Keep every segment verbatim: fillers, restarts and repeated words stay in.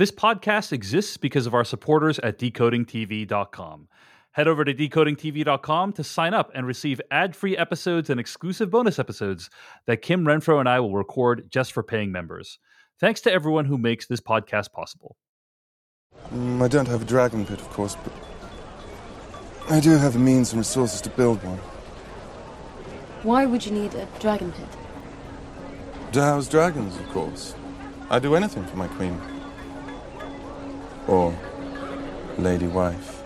This podcast exists because of our supporters at decoding t v dot com. Head over to decoding t v dot com to sign up and receive ad-free episodes and exclusive bonus episodes that Kim Renfro and I will record just for paying members. Thanks to everyone who makes this podcast possible. Mm, I don't have a dragon pit, of course, but I do have the means and resources to build one. Why would you need a dragon pit? To house dragons, of course. I'd do anything for my queen. Or lady wife.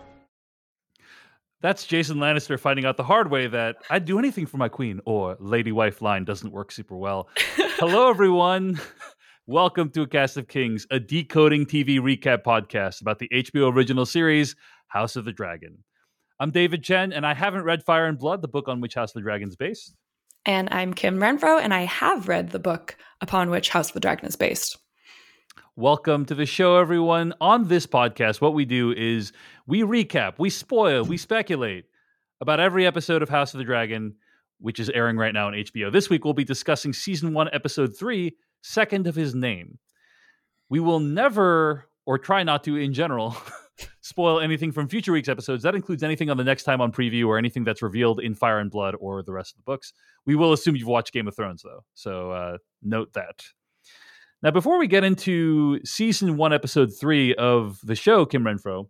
That's Jason Lannister finding out the hard way that I'd do anything for my queen or lady wife line doesn't work super well. Hello, everyone. Welcome to A Cast of Kings, a decoding T V recap podcast about the H B O original series, House of the Dragon. I'm David Chen, and I haven't read Fire and Blood, the book on which House of the Dragon is based. And I'm Kim Renfro, and I have read the book upon which House of the Dragon is based. Welcome to the show, everyone. On this podcast, what we do is we recap, we spoil, we speculate about every episode of House of the Dragon, which is airing right now on H B O. This week, we'll be discussing Season one, Episode three, Second of His Name. We will never, or try not to in general, spoil anything from future week's episodes. That includes anything on the Next Time on Preview or anything that's revealed in Fire and Blood or the rest of the books. We will assume you've watched Game of Thrones, though, so uh, note that. Now, before we get into Season one, Episode three of the show, Kim Renfro,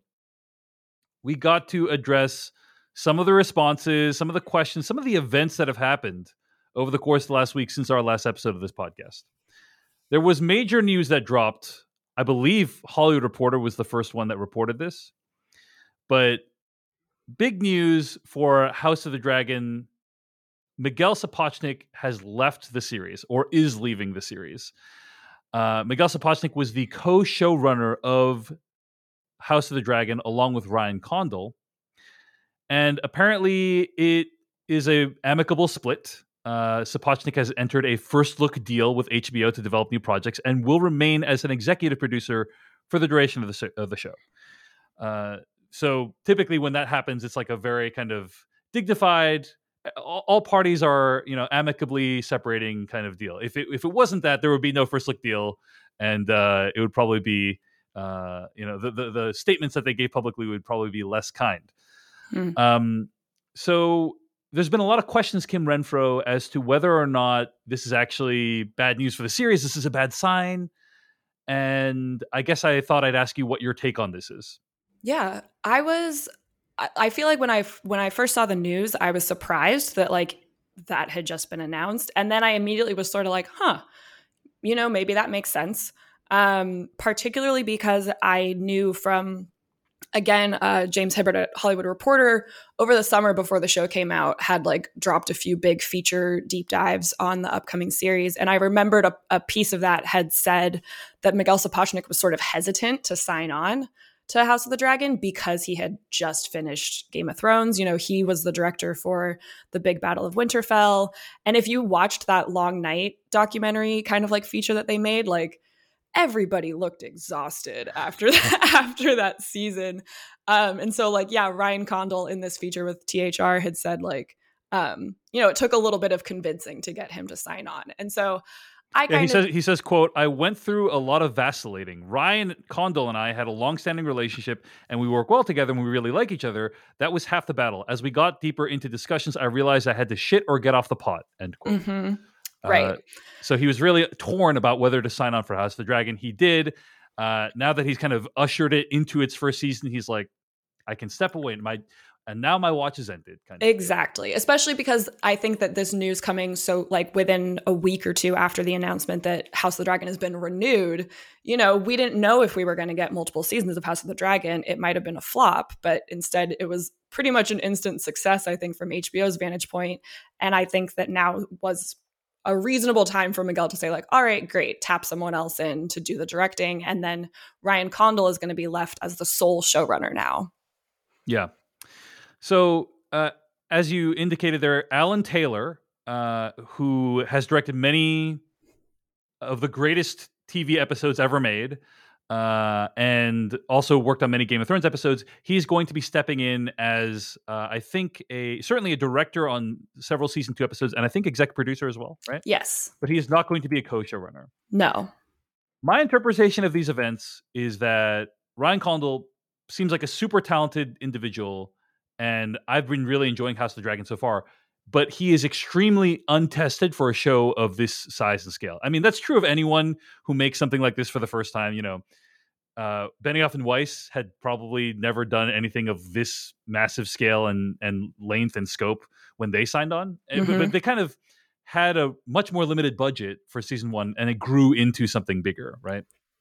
we got to address some of the responses, some of the questions, some of the events that have happened over the course of the last week since our last episode of this podcast. There was major news that dropped. I believe Hollywood Reporter was the first one that reported this. But big news for House of the Dragon. Miguel Sapochnik has left the series, or is leaving the series. Uh, Miguel Sapochnik was the co-showrunner of House of the Dragon along with Ryan Condal. And apparently it is a amicable split. Uh, Sapochnik has entered a first look deal with H B O to develop new projects and will remain as an executive producer for the duration of the, of the show. Uh, so typically when that happens, it's like a very kind of dignified, all, all parties are, you know, amicably separating kind of deal. If it, if it wasn't that, there would be no first look deal, and uh, it would probably be, uh, you know, the, the, the statements that they gave publicly would probably be less kind. Hmm. Um, so there's been a lot of questions, Kim Renfro, as to whether or not this is actually bad news for the series. This is a bad sign. And I guess I thought I'd ask you what your take on this is. Yeah, I was, I feel like when I, when I first saw the news, I was surprised that like that had just been announced. And then I immediately was sort of like, huh, you know, maybe that makes sense. Um, particularly because I knew from, again, uh, James Hibbert at Hollywood Reporter over the summer before the show came out had like dropped a few big feature deep dives on the upcoming series. And I remembered a, a piece of that had said that Miguel Sapochnik was sort of hesitant to sign on to House of the Dragon because he had just finished Game of Thrones. You know, he was the director for the big Battle of Winterfell. And if you watched that Long Night documentary kind of like feature that they made, like everybody looked exhausted after that, after that season. Um, and so like, yeah, Ryan Condal in this feature with T H R had said like, um, you know, it took a little bit of convincing to get him to sign on. And so I kind yeah, he of, says, he says, quote, I went through a lot of vacillating. Ryan Condal and I had a long-standing relationship and we work well together and we really like each other. That was half the battle. As we got deeper into discussions, I realized I had to shit or get off the pot, end quote. Mm-hmm. Right. Uh, so he was really torn about whether to sign on for House of the Dragon. He did. Uh, now that he's kind of ushered it into its first season, he's like, I can step away. My and now my watch is ended. Kind of exactly. Thing. Especially because I think that this news coming so like within a week or two after the announcement that House of the Dragon has been renewed, you know, we didn't know if we were going to get multiple seasons of House of the Dragon. It might have been a flop, but instead it was pretty much an instant success, I think, from H B O's vantage point. And I think that now was a reasonable time for Miguel to say like, all right, great, tap someone else in to do the directing. And then Ryan Condal is going to be left as the sole showrunner now. Yeah. So uh, as you indicated there, Alan Taylor, uh, who has directed many of the greatest T V episodes ever made, uh, and also worked on many Game of Thrones episodes, he's going to be stepping in as, uh, I think, a certainly a director on several season two episodes, and I think exec producer as well, right? Yes. But he is not going to be a co-showrunner. No. my interpretation of these events is that Ryan Condal seems like a super talented individual, and I've been really enjoying House of the Dragon so far, but he is extremely untested for a show of this size and scale. I mean, that's true of anyone who makes something like this for the first time. You know, uh, Benioff and Weiss had probably never done anything of this massive scale and, and length and scope when they signed on, mm-hmm. but, but they kind of had a much more limited budget for season one, and it grew into something bigger, right?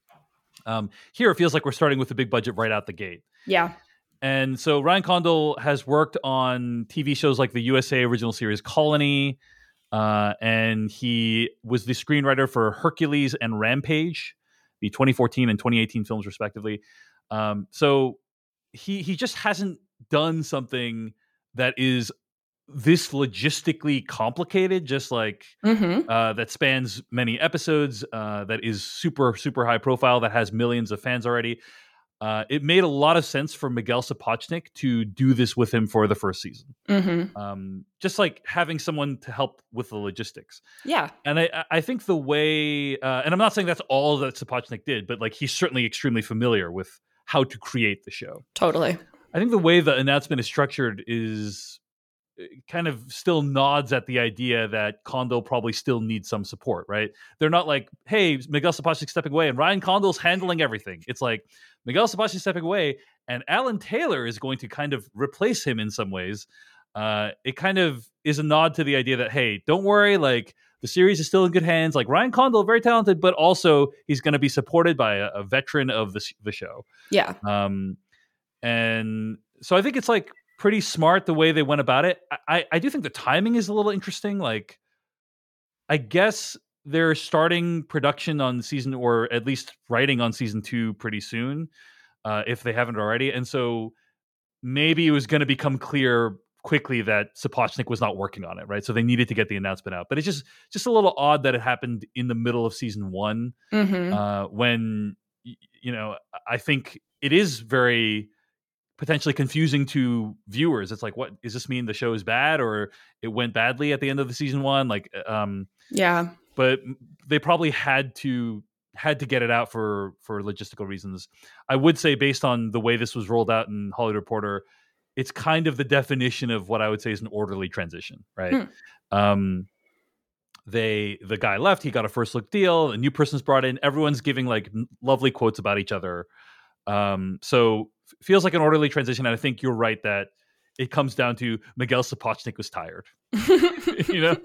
Um, here, it feels like we're starting with a big budget right out the gate. Yeah. And so Ryan Condal has worked on T V shows like the U S A original series Colony, uh, and he was the screenwriter for Hercules and Rampage, the twenty fourteen and twenty eighteen films, respectively. Um, so he he just hasn't done something that is this logistically complicated, just like mm-hmm. uh, that spans many episodes, uh, that is super, super high profile, that has millions of fans already. Uh, it made a lot of sense for Miguel Sapochnik to do this with him for the first season. Mm-hmm. Um, just like having someone to help with the logistics. Yeah. And I, I think the way, uh, and I'm not saying that's all that Sapochnik did, but like he's certainly extremely familiar with how to create the show. Totally. I think the way the announcement is structured is kind of still nods at the idea that Condal probably still needs some support, right? They're not like, hey, Miguel Sapochnik stepping away and Ryan Condal's handling everything. It's like Miguel Sapochnik stepping away and Alan Taylor is going to kind of replace him in some ways. Uh, it kind of is a nod to the idea that, hey, don't worry, like the series is still in good hands. Like Ryan Condal, very talented, but also he's going to be supported by a, a veteran of the, the show. Yeah. Um, and so I think it's like pretty smart the way they went about it. I, I do think the timing is a little interesting. Like, I guess they're starting production on season, or at least writing on season two pretty soon, uh, if they haven't already. And so maybe it was going to become clear quickly that Sapochnik was not working on it, right? So they needed to get the announcement out. But it's just just a little odd that it happened in the middle of season one, mm-hmm. uh, when, you know, I think it is very potentially confusing to viewers. It's like, what does this mean? The show is bad, or it went badly at the end of the season one? Like, um, yeah. But they probably had to had to get it out for for logistical reasons. I would say, based on the way this was rolled out in Hollywood Reporter, it's kind of the definition of what I would say is an orderly transition, right? Hmm. Um, they the guy left, he got a first look deal, a new person's brought in, everyone's giving like lovely quotes about each other. Um, so feels like an orderly transition, and I think you're right that it comes down to Miguel Sapochnik was tired. You know,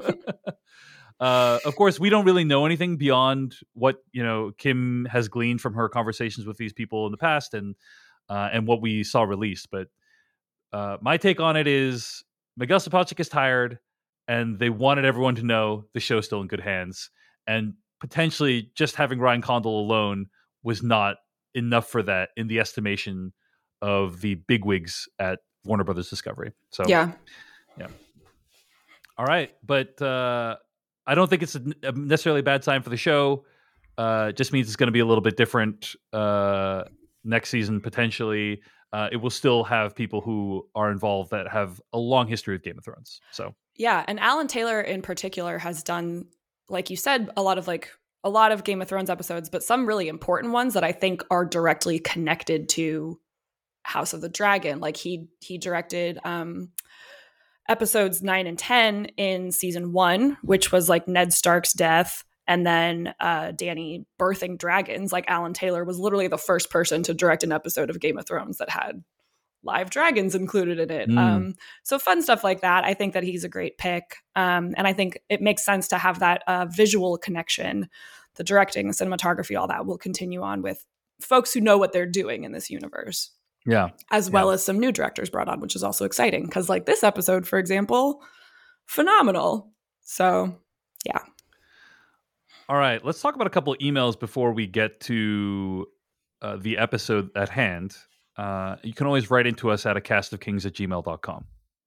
uh, of course, we don't really know anything beyond what, you know, Kim has gleaned from her conversations with these people in the past, and uh, and what we saw released. But uh, my take on it is Miguel Sapochnik is tired, and they wanted everyone to know the show's still in good hands, and potentially just having Ryan Condal alone was not enough for that in the estimation of the bigwigs at Warner Brothers Discovery. So yeah, yeah. All right, but uh, I don't think it's a necessarily a bad sign for the show. Uh, it just means it's going to be a little bit different uh, next season potentially. Uh, it will still have people who are involved that have a long history with Game of Thrones. So yeah, and Alan Taylor in particular has done, like you said, a lot of like. a lot of Game of Thrones episodes, but some really important ones that I think are directly connected to House of the Dragon. Like he he directed um, episodes nine and ten in season one, which was like Ned Stark's death, and then uh, Dany birthing dragons. Like Alan Taylor was literally the first person to direct an episode of Game of Thrones that had live dragons included in it. Mm. Um, so fun stuff like that. I think that he's a great pick. Um, and I think it makes sense to have that uh, visual connection. The directing, the cinematography, all that will continue on with folks who know what they're doing in this universe. Yeah. As well yeah. as some new directors brought on, which is also exciting. Because like this episode, for example, phenomenal. So, yeah. All right. Let's talk about a couple of emails before we get to uh, the episode at hand. Uh, you can always write into us at a cast of kings at gmail dot com.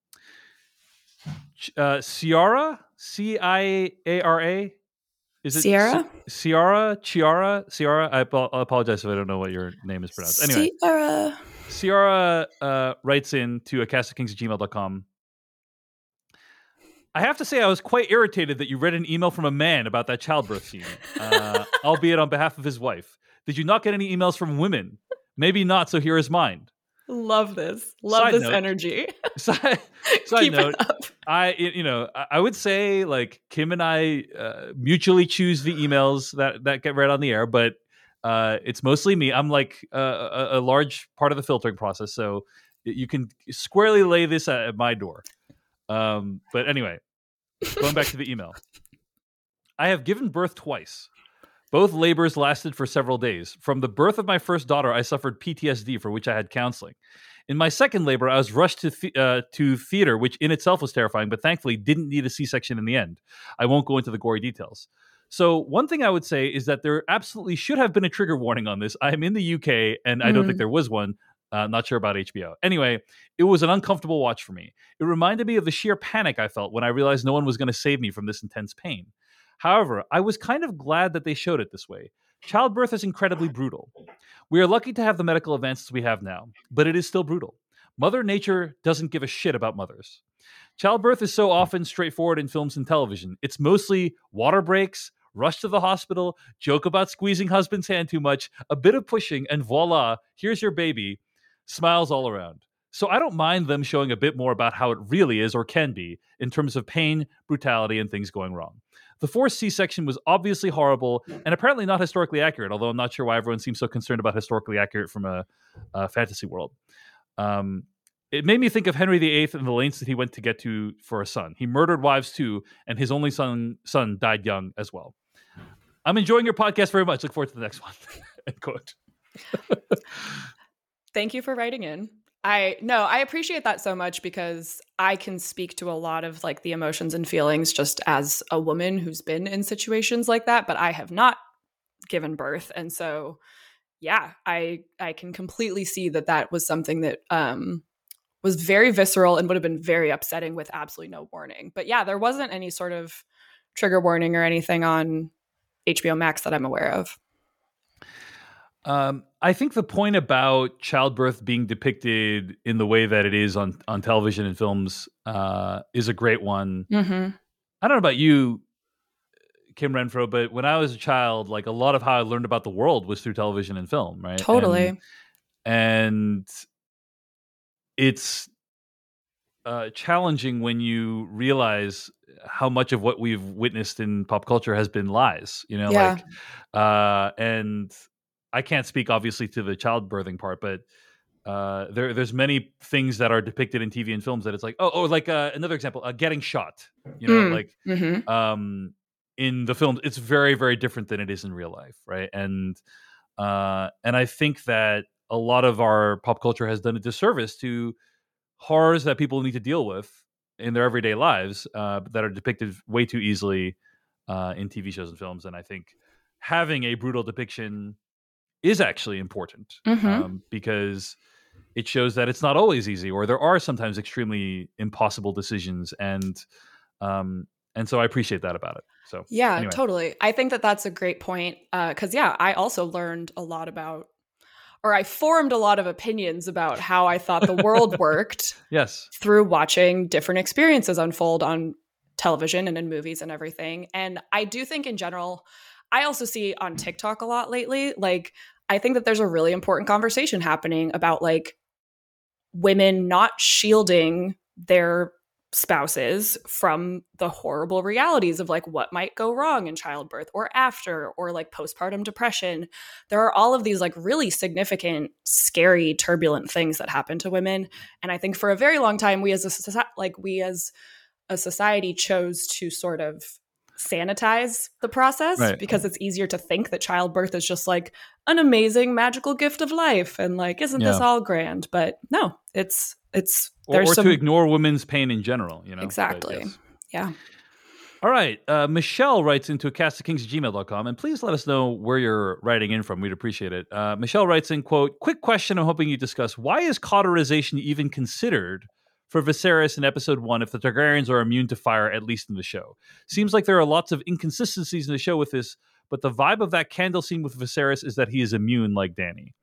Uh, Ciara, C I A R A. Is it Sierra? C- Ciara? Ciara? Ciara? I, ap- I apologize if I don't know what your name is pronounced. Anyway. Ciara. Ciara uh, writes in to a cast of kings at gmail dot com. I have to say, I was quite irritated that you read an email from a man about that childbirth scene, uh, albeit on behalf of his wife. Did you not get any emails from women? Maybe not, so here is mine. Love this. Love Side this note, energy. Side, side Keep note, it up. I, you know, I would say like Kim and I uh, mutually choose the emails that, that get read on the air, but uh, it's mostly me. I'm like uh, a, a large part of the filtering process, so you can squarely lay this at, at my door. Um, but anyway, going back to the email. I have given birth twice. Both labors lasted for several days. From the birth of my first daughter, I suffered P T S D, for which I had counseling. In my second labor, I was rushed to th- uh, to theater, which in itself was terrifying, but thankfully didn't need a C-section in the end. I won't go into the gory details. So one thing I would say is that there absolutely should have been a trigger warning on this. I am in the U K, and I don't Mm. think there was one. Uh, not sure about H B O. Anyway, it was an uncomfortable watch for me. It reminded me of the sheer panic I felt when I realized no one was going to save me from this intense pain. However, I was kind of glad that they showed it this way. Childbirth is incredibly brutal. We are lucky to have the medical advances we have now, but it is still brutal. Mother Nature doesn't give a shit about mothers. Childbirth is so often straightforward in films and television. It's mostly water breaks, rush to the hospital, joke about squeezing husband's hand too much, a bit of pushing, and voila, here's your baby. Smiles all around. So I don't mind them showing a bit more about how it really is or can be in terms of pain, brutality, and things going wrong. The forced C-section was obviously horrible and apparently not historically accurate, although I'm not sure why everyone seems so concerned about historically accurate from a, a fantasy world. Um, it made me think of Henry the Eighth and the lengths that he went to get to for a son. He murdered wives too, and his only son son died young as well. I'm enjoying your podcast very much. Look forward to the next one. End quote. Thank you for writing in. I no, I appreciate that so much because I can speak to a lot of like the emotions and feelings just as a woman who's been in situations like that, but I have not given birth. And so, yeah, I I can completely see that that was something that um, was very visceral and would have been very upsetting with absolutely no warning. But yeah, there wasn't any sort of trigger warning or anything on H B O Max that I'm aware of. Um, I think the point about childbirth being depicted in the way that it is on, on television and films uh, is a great one. Mm-hmm. I don't know about you, Kim Renfro, but when I was a child, like a lot of how I learned about the world was through television and film, right? Totally. And, and it's uh, challenging when you realize how much of what we've witnessed in pop culture has been lies, you know, Yeah. like, uh, and I can't speak obviously to the childbirthing part, but uh, there, there's many things that are depicted in T V and films that it's like, oh, oh, like uh, another example, uh, getting shot, you know, Mm. like Mm-hmm. um, in the films, it's very, very different than it is in real life, right? And uh, and I think that a lot of our pop culture has done a disservice to horrors that people need to deal with in their everyday lives uh, that are depicted way too easily uh, in T V shows and films. And I think having a brutal depiction is actually important Mm-hmm. um, because it shows that it's not always easy, or there are sometimes extremely impossible decisions, and um, and so I appreciate that about it. So Yeah, anyway. totally. I think that that's a great point because, yeah, I also learned a lot about, or I formed a lot of opinions about how I thought the world worked Yes, through watching different experiences unfold on television and in movies and everything. And I do think in general, I also see on TikTok a lot lately, like, I think that there's a really important conversation happening about like women not shielding their spouses from the horrible realities of like what might go wrong in childbirth or after, or like postpartum depression. There are all of these like really significant, scary, turbulent things that happen to women. And I think for a very long time, we as a soci- like we as a society chose to sort of sanitize the process Right. because it's easier to think that childbirth is just like an amazing magical gift of life and like isn't this Yeah. all grand? But no, it's it's or, there's or some to ignore women's pain in general, you know. But exactly. yes. Yeah. All right. Uh, Michelle writes into cast of kings at gmail dot com, and please let us know where you're writing in from. We'd appreciate it. Uh, Michelle writes in, quote, quick question I'm hoping you discuss. Why is cauterization even considered for Viserys in episode one if the Targaryens are immune to fire, at least in the show? Seems like there are lots of inconsistencies in the show with this, but the vibe of that candle scene with Viserys is that he is immune like Dany.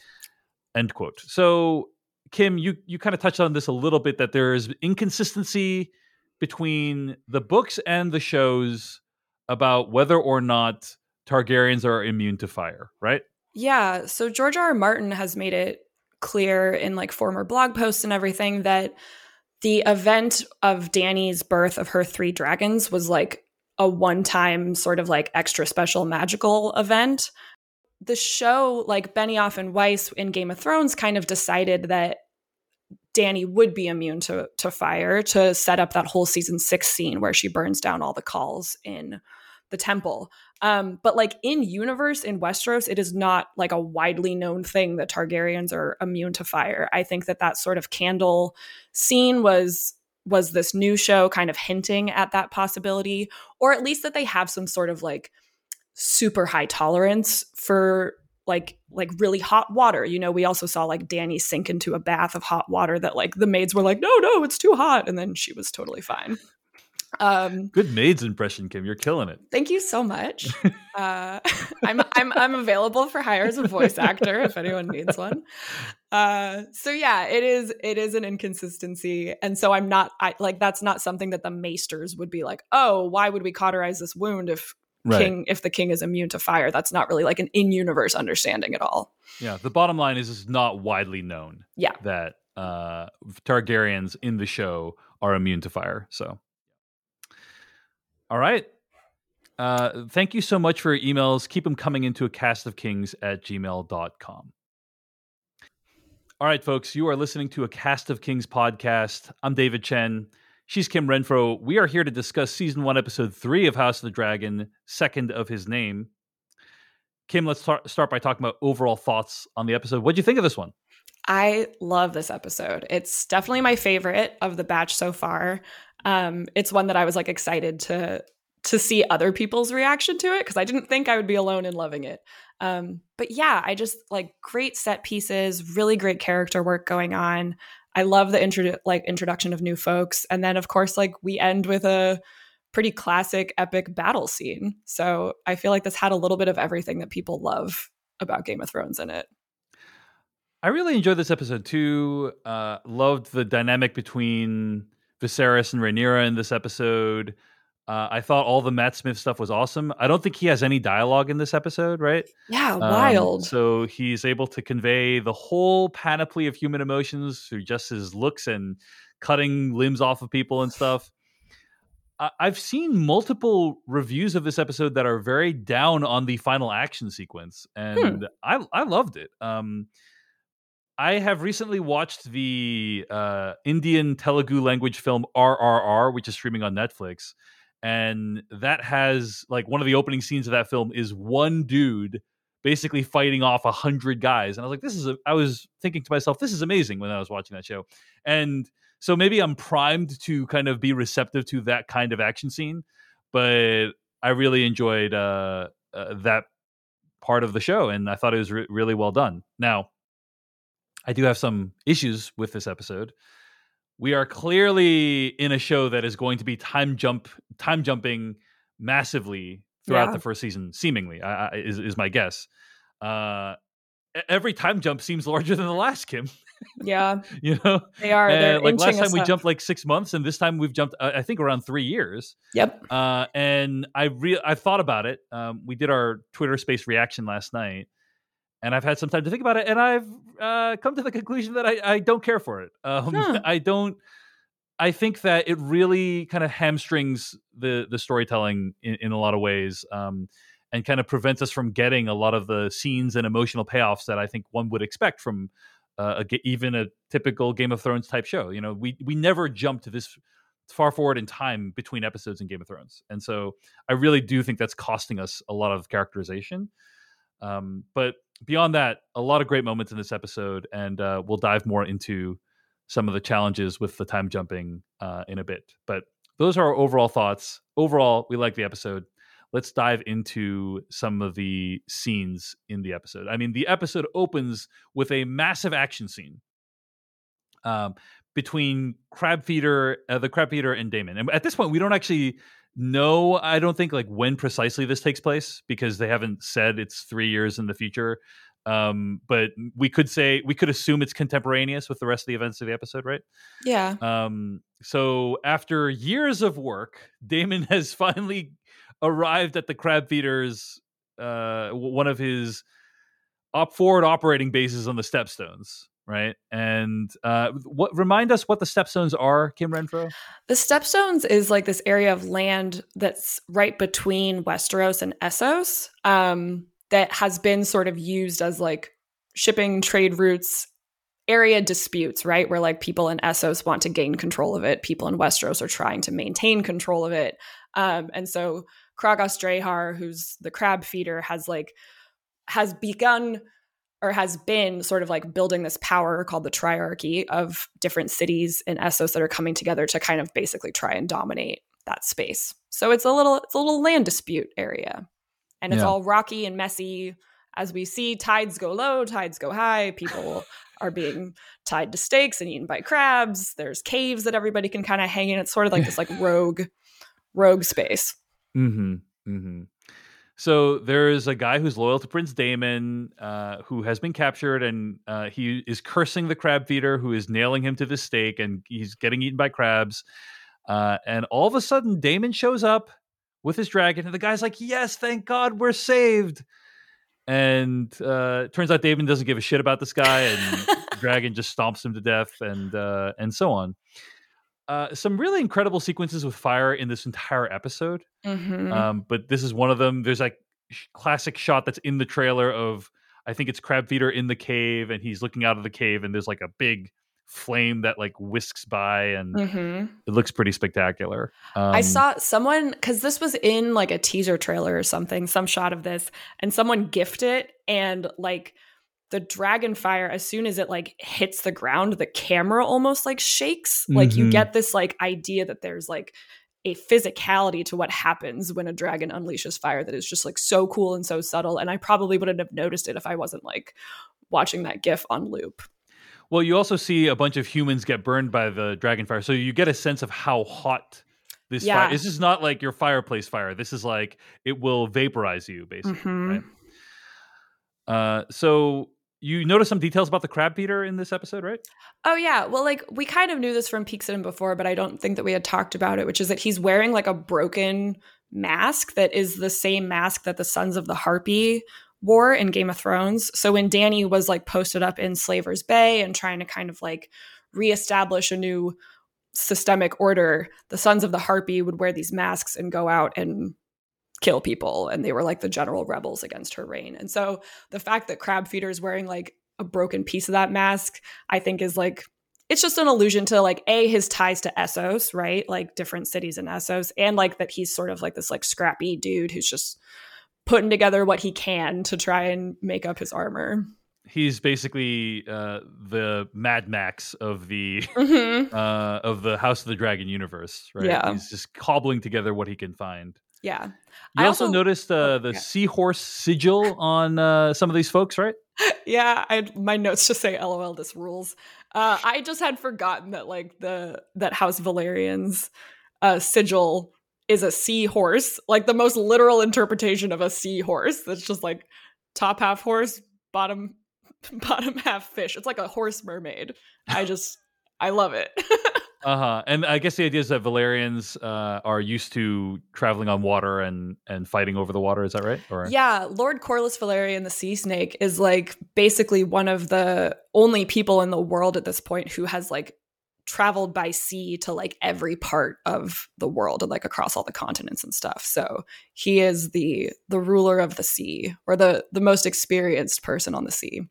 End quote. So, Kim, you, you kind of touched on this a little bit, that there is inconsistency between the books and the shows about whether or not Targaryens are immune to fire, right? Yeah. So George R. R. Martin has made it clear in like former blog posts and everything that the event of Dany's birth of her three dragons was like a one-time sort of like extra special magical event. The show, like Benioff and Weiss in Game of Thrones, kind of decided that Dany would be immune to, to fire to set up that whole season six scene where she burns down all the calls in the temple. Um, but like in universe, in Westeros, it is not like a widely known thing that Targaryens are immune to fire. I think that that sort of candle scene was was this new show kind of hinting at that possibility, or at least that they have some sort of like super high tolerance for like like really hot water. You know, we also saw like Dany sink into a bath of hot water that like the maids were like, no, no, it's too hot. And then she was totally fine. Um, Good maid's impression, Kim. You're killing it. Thank you so much. Uh, I'm I'm I'm available for hire as a voice actor if anyone needs one. Uh, so yeah, it is it is an inconsistency, and so I'm not I, like that's not something that the maesters would be like. Oh, why would we cauterize this wound if Right. king if the king is immune to fire? That's not really like an in-universe understanding at all. Yeah. The bottom line is it's not widely known. Yeah. That uh, Targaryens in the show are immune to fire. So. All right. Uh, thank you so much for your emails. Keep them coming into a cast of kings at gmail dot com. All right, folks, you are listening to a Cast of Kings podcast. I'm David Chen. She's Kim Renfro. We are here to discuss season one, episode three of House of the Dragon, second of his name. Kim, let's tar- start by talking about overall thoughts on the episode. What do you think of this one? I love this episode. It's definitely my favorite of the batch so far. Um, it's one that I was like excited to to see other people's reaction to it because I didn't think I would be alone in loving it. Um, but yeah, I just like great set pieces, really great character work going on. I love the intro like introduction of new folks, and then of course like we end with a pretty classic epic battle scene. So I feel like this had a little bit of everything that people love about Game of Thrones in it. I really enjoyed this episode too. Uh, loved the dynamic between Viserys and Rhaenyra in this episode. Uh, I thought all the Matt Smith stuff was awesome. I don't think he has any dialogue in this episode, right? Yeah, Um, wild. so he's able to convey the whole panoply of human emotions through just his looks and cutting limbs off of people and stuff. I- I've seen multiple reviews of this episode that are very down on the final action sequence, and I I loved it. Um, I have recently watched the uh, Indian Telugu language film R R R, which is streaming on Netflix. And that has like one of the opening scenes of that film is one dude basically fighting off a hundred guys. And I was like, this is, a, I was thinking to myself, this is amazing when I was watching that show. And so maybe I'm primed to kind of be receptive to that kind of action scene. But I really enjoyed uh, uh, that part of the show. And I thought it was re- really well done. Now, I do have some issues with this episode. We are clearly in a show that is going to be time jump, time jumping massively throughout Yeah. the first season. Seemingly, I, I, is is my guess. Uh, e- every time jump seems larger than the last, Kim. Yeah, You know, they are. They're And, like inching last time us we up. jumped like six months, and this time we've jumped, uh, I think, around three years. Yep. Uh, and I re- I thought about it. Um, we did our Twitter Space reaction last night. And I've had some time to think about it, and I've uh, come to the conclusion that I, I don't care for it. Um, Huh. I don't. I think that it really kind of hamstrings the the storytelling in, in a lot of ways, um, and kind of prevents us from getting a lot of the scenes and emotional payoffs that I think one would expect from uh, a, ga- even a typical Game of Thrones type show. You know, we we never jump to this far forward in time between episodes in Game of Thrones, and so I really do think that's costing us a lot of characterization. Um, but beyond that, a lot of great moments in this episode, and uh, we'll dive more into some of the challenges with the time jumping uh, in a bit. But those are our overall thoughts. Overall, we like the episode. Let's dive into some of the scenes in the episode. I mean, the episode opens with a massive action scene um, between Crabfeeder, uh, the Crabfeeder, and Daemon. And at this point, we don't actually know, I don't think, like when precisely this takes place, because they haven't said it's three years in the future. Um, but we could say we could assume it's contemporaneous with the rest of the events of the episode, right? Yeah. Um, so after years of work, Damon has finally arrived at the crab feeders, uh, one of his op forward operating bases on the Stepstones, right? And uh, what remind us what the Stepstones are, Kim Renfro? The Stepstones is like this area of land that's right between Westeros and Essos, um, that has been sort of used as like shipping trade routes, area disputes, right? Where like people in Essos want to gain control of it. People in Westeros are trying to maintain control of it. Um, and so Kragos Drahar, who's the crab feeder, has like, has begun or has been sort of like building this power called the Triarchy of different cities in Essos that are coming together to kind of basically try and dominate that space. So it's a little, it's a little land dispute area. And it's Yeah. all rocky and messy. As we see, tides go low, tides go high. People are being tied to stakes and eaten by crabs. There's caves that everybody can kind of hang in. It's sort of like this like rogue, rogue space. Mm-hmm. Mm-hmm. So there is a guy who's loyal to Prince Daemon, uh, who has been captured, and uh, he is cursing the crab feeder, who is nailing him to the stake, and he's getting eaten by crabs. Uh, and all of a sudden, Daemon shows up with his dragon, and the guy's like, "Yes, thank God, we're saved." And uh, turns out Daemon doesn't give a shit about this guy, and the dragon just stomps him to death, and uh, and so on. Uh, some really incredible sequences with fire in this entire episode. Mm-hmm. Um, but this is one of them. There's like sh- classic shot that's in the trailer of, I think it's Crab Feeder in the cave, and he's looking out of the cave, and there's like a big flame that like whisks by, and Mm-hmm. it looks pretty spectacular. Um, I saw someone, because this was in like a teaser trailer or something, some shot of this, and someone gifted it, and like the dragon fire, as soon as it like hits the ground, the camera almost like shakes. Mm-hmm. Like you get this like idea that there's like a physicality to what happens when a dragon unleashes fire that is just like so cool and so subtle. And I probably wouldn't have noticed it if I wasn't like watching that GIF on loop. Well, you also see a bunch of humans get burned by the dragon fire, so you get a sense of how hot this Yeah. fire. This is not like your fireplace fire. This is like it will vaporize you, basically. Mm-hmm. Right? Uh, so you notice some details about the crab feeder in this episode, right? Oh yeah, well, like we kind of knew this from Peek Sit In before, but I don't think that we had talked about it. Which is that he's wearing like a broken mask that is the same mask that the Sons of the Harpy wore in Game of Thrones. So when Dany was like posted up in Slaver's Bay and trying to kind of like reestablish a new systemic order, the Sons of the Harpy would wear these masks and go out and kill people, and they were like the general rebels against her reign. And so the fact that Crab Feeder is wearing like a broken piece of that mask, I think is like, it's just an allusion to like a his ties to Essos, right? Like different cities in Essos, and like that he's sort of like this like scrappy dude who's just putting together what he can to try and make up his armor. He's basically uh, the Mad Max of the Mm-hmm. uh, of the House of the Dragon universe, right? Yeah. He's just cobbling together what he can find. Yeah. You I also, also- noticed uh, the yeah. seahorse sigil on uh, some of these folks, right? Yeah, I my notes just say "L O L, this rules." Uh, I just had forgotten that like the that House Valerian's uh, sigil is a seahorse, like the most literal interpretation of a seahorse. That's just like top half horse, bottom bottom half fish. It's like a horse mermaid. I just I love it. Uh huh. And I guess the idea is that Valerians uh, are used to traveling on water and and fighting over the water. Is that right? Or Yeah, Lord Corlys Valerian, the Sea Snake, is like basically one of the only people in the world at this point who has like traveled by sea to like every part of the world and like across all the continents and stuff. So he is the the ruler of the sea, or the the most experienced person on the sea.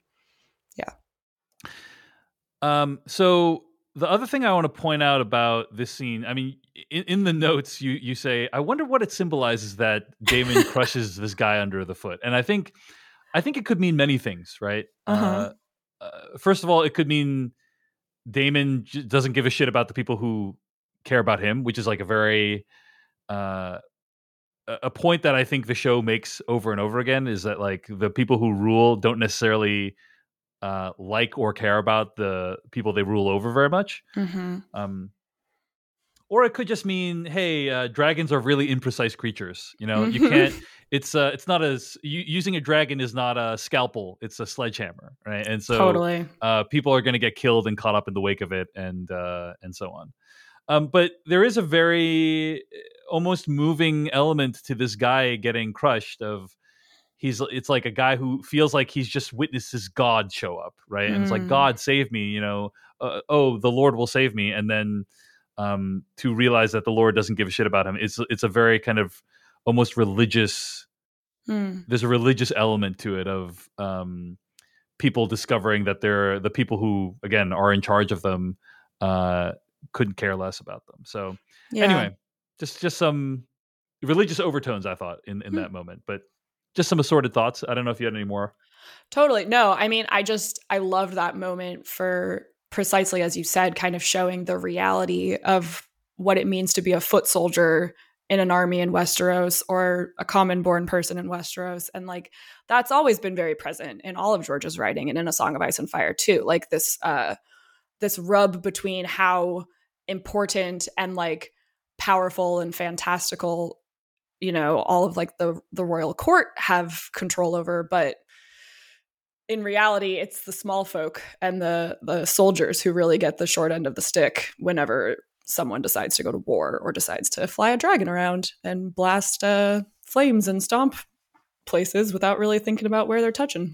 Um. So the other thing I want to point out about this scene, I mean, in, in the notes, you you say, I wonder what it symbolizes that Daemon crushes this guy under the foot, and I think, I think it could mean many things, right? Uh-huh. Uh, uh, first of all, it could mean Daemon j- doesn't give a shit about the people who care about him, which is like a very uh, a a point that I think the show makes over and over again, is that like the people who rule don't necessarily uh, like or care about the people they rule over very much. Mm-hmm. Um, or it could just mean, hey, uh, dragons are really imprecise creatures. You know, you can't. it's uh, it's not as u- using a dragon is not a scalpel; it's a sledgehammer, right? And so Totally. uh, people are going to get killed and caught up in the wake of it, and uh, and so on. Um, but there is a very almost moving element to this guy getting crushed. Of he's it's like a guy who feels like he's just witnessed his God show up, right? And it's like, Mm. God save me, you know. Uh, oh, the Lord will save me, and then um, to realize that the Lord doesn't give a shit about him. It's it's a very kind of almost religious. Mm. There's a religious element to it of um, people discovering that they're the people who again are in charge of them uh, couldn't care less about them. So Yeah. anyway, just just some religious overtones I thought in in Hmm. that moment, but just some assorted thoughts. I don't know if you had any more. Totally. No, I mean, I just, I loved that moment for precisely as you said, kind of showing the reality of what it means to be a foot soldier in an army in Westeros or a common born person in Westeros. And like, that's always been very present in all of George's writing and in A Song of Ice and Fire too. Like this, uh, this rub between how important and like powerful and fantastical, you know, all of like the, the royal court have control over, but in reality, it's the small folk and the the soldiers who really get the short end of the stick whenever someone decides to go to war or decides to fly a dragon around and blast uh, flames and stomp places without really thinking about where they're touching.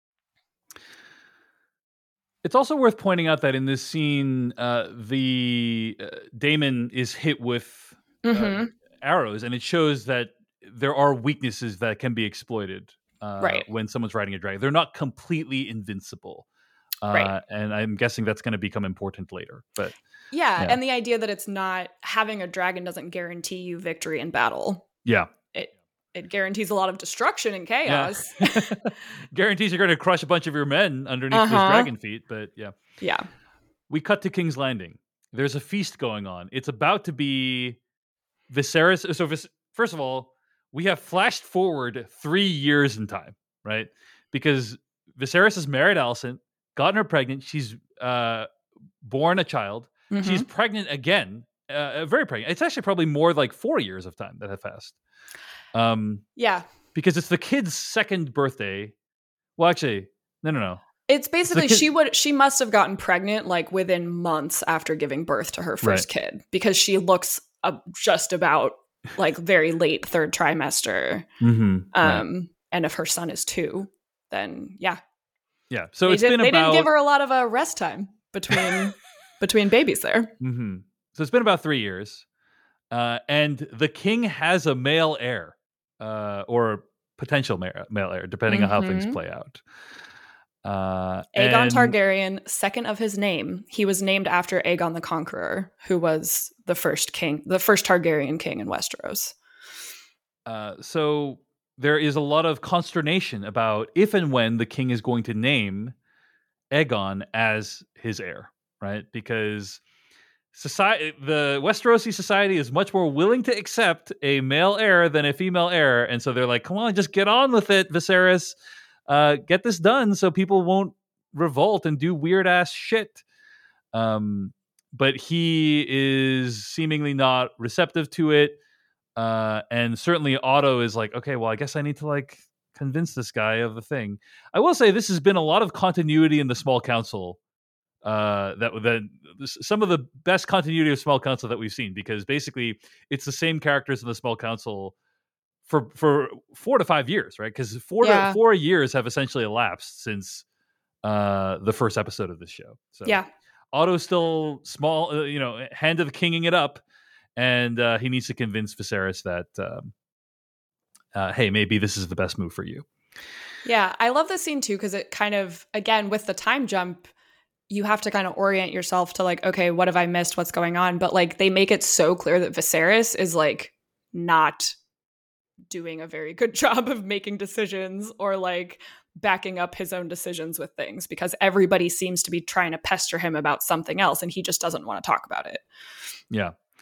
It's also worth pointing out that in this scene, uh, the uh, Daemon is hit with uh, Mm-hmm. arrows, and it shows that there are weaknesses that can be exploited. Uh, Right. when someone's riding a dragon, they're not completely invincible, uh, Right. and I'm guessing that's going to become important later. But Yeah, Yeah. and the idea that it's not having a dragon doesn't guarantee you victory in battle. yeah, It it guarantees a lot of destruction and chaos. yeah. Guarantees you're going to crush a bunch of your men underneath those Uh-huh. dragon feet. But yeah, Yeah. we cut to King's Landing. There's a feast going on. It's about to be Viserys. So Vis- first of all, we have flashed forward three years in time, right? Because Viserys has married Alicent, gotten her pregnant. She's uh, born a child. Mhm. She's pregnant again, uh, very pregnant. It's actually probably more like four years of time that have passed. Um, Yeah. because it's the kid's second birthday. Well, actually, no, no, no. It's basically kid- she would she must have gotten pregnant like within months after giving birth to her first kid because she looks uh, just about like very late third trimester. Mm-hmm. Um, and if her son is two, then yeah, yeah. So they, it's did, been they about. didn't give her a lot of uh, rest time between between babies there. Mm-hmm. So it's been about three years, uh, and the king has a male heir, uh, or potential male, male heir, depending on how things Mhm. play out. Uh, Aegon and- Targaryen, second of his name. He was named after Aegon the Conqueror, who was the first king, the first Targaryen king in Westeros. Uh, so there is a lot of consternation about if and when the king is going to name Aegon as his heir, right? Because society, the Westerosi society is much more willing to accept a male heir than a female heir, and so they're like, "Come on, just get on with it, Viserys. Uh, get this done so people won't revolt and do weird ass shit." Um, but he is seemingly not receptive to it. Uh, and certainly Otto is like, okay, well, I guess I need to like convince this guy of the thing. I will say this has been a lot of continuity in the small council. Uh, that that some of the best continuity of small council that we've seen, because basically it's the same characters in the small council for for four to five years, right? Because four Yeah. to four years have essentially elapsed since uh the first episode of this show. So Yeah. Otto's still small, uh, you know, hand of the kinging it up. And uh, he needs to convince Viserys that, um, uh, hey, maybe this is the best move for you. Yeah, I love this scene too because it kind of, again, with the time jump, you have to kind of orient yourself to like, okay, what have I missed? What's going on? But like, they make it so clear that Viserys is like not doing a very good job of making decisions or like backing up his own decisions with things because everybody seems to be trying to pester him about something else and he just doesn't want to talk about it. Yeah.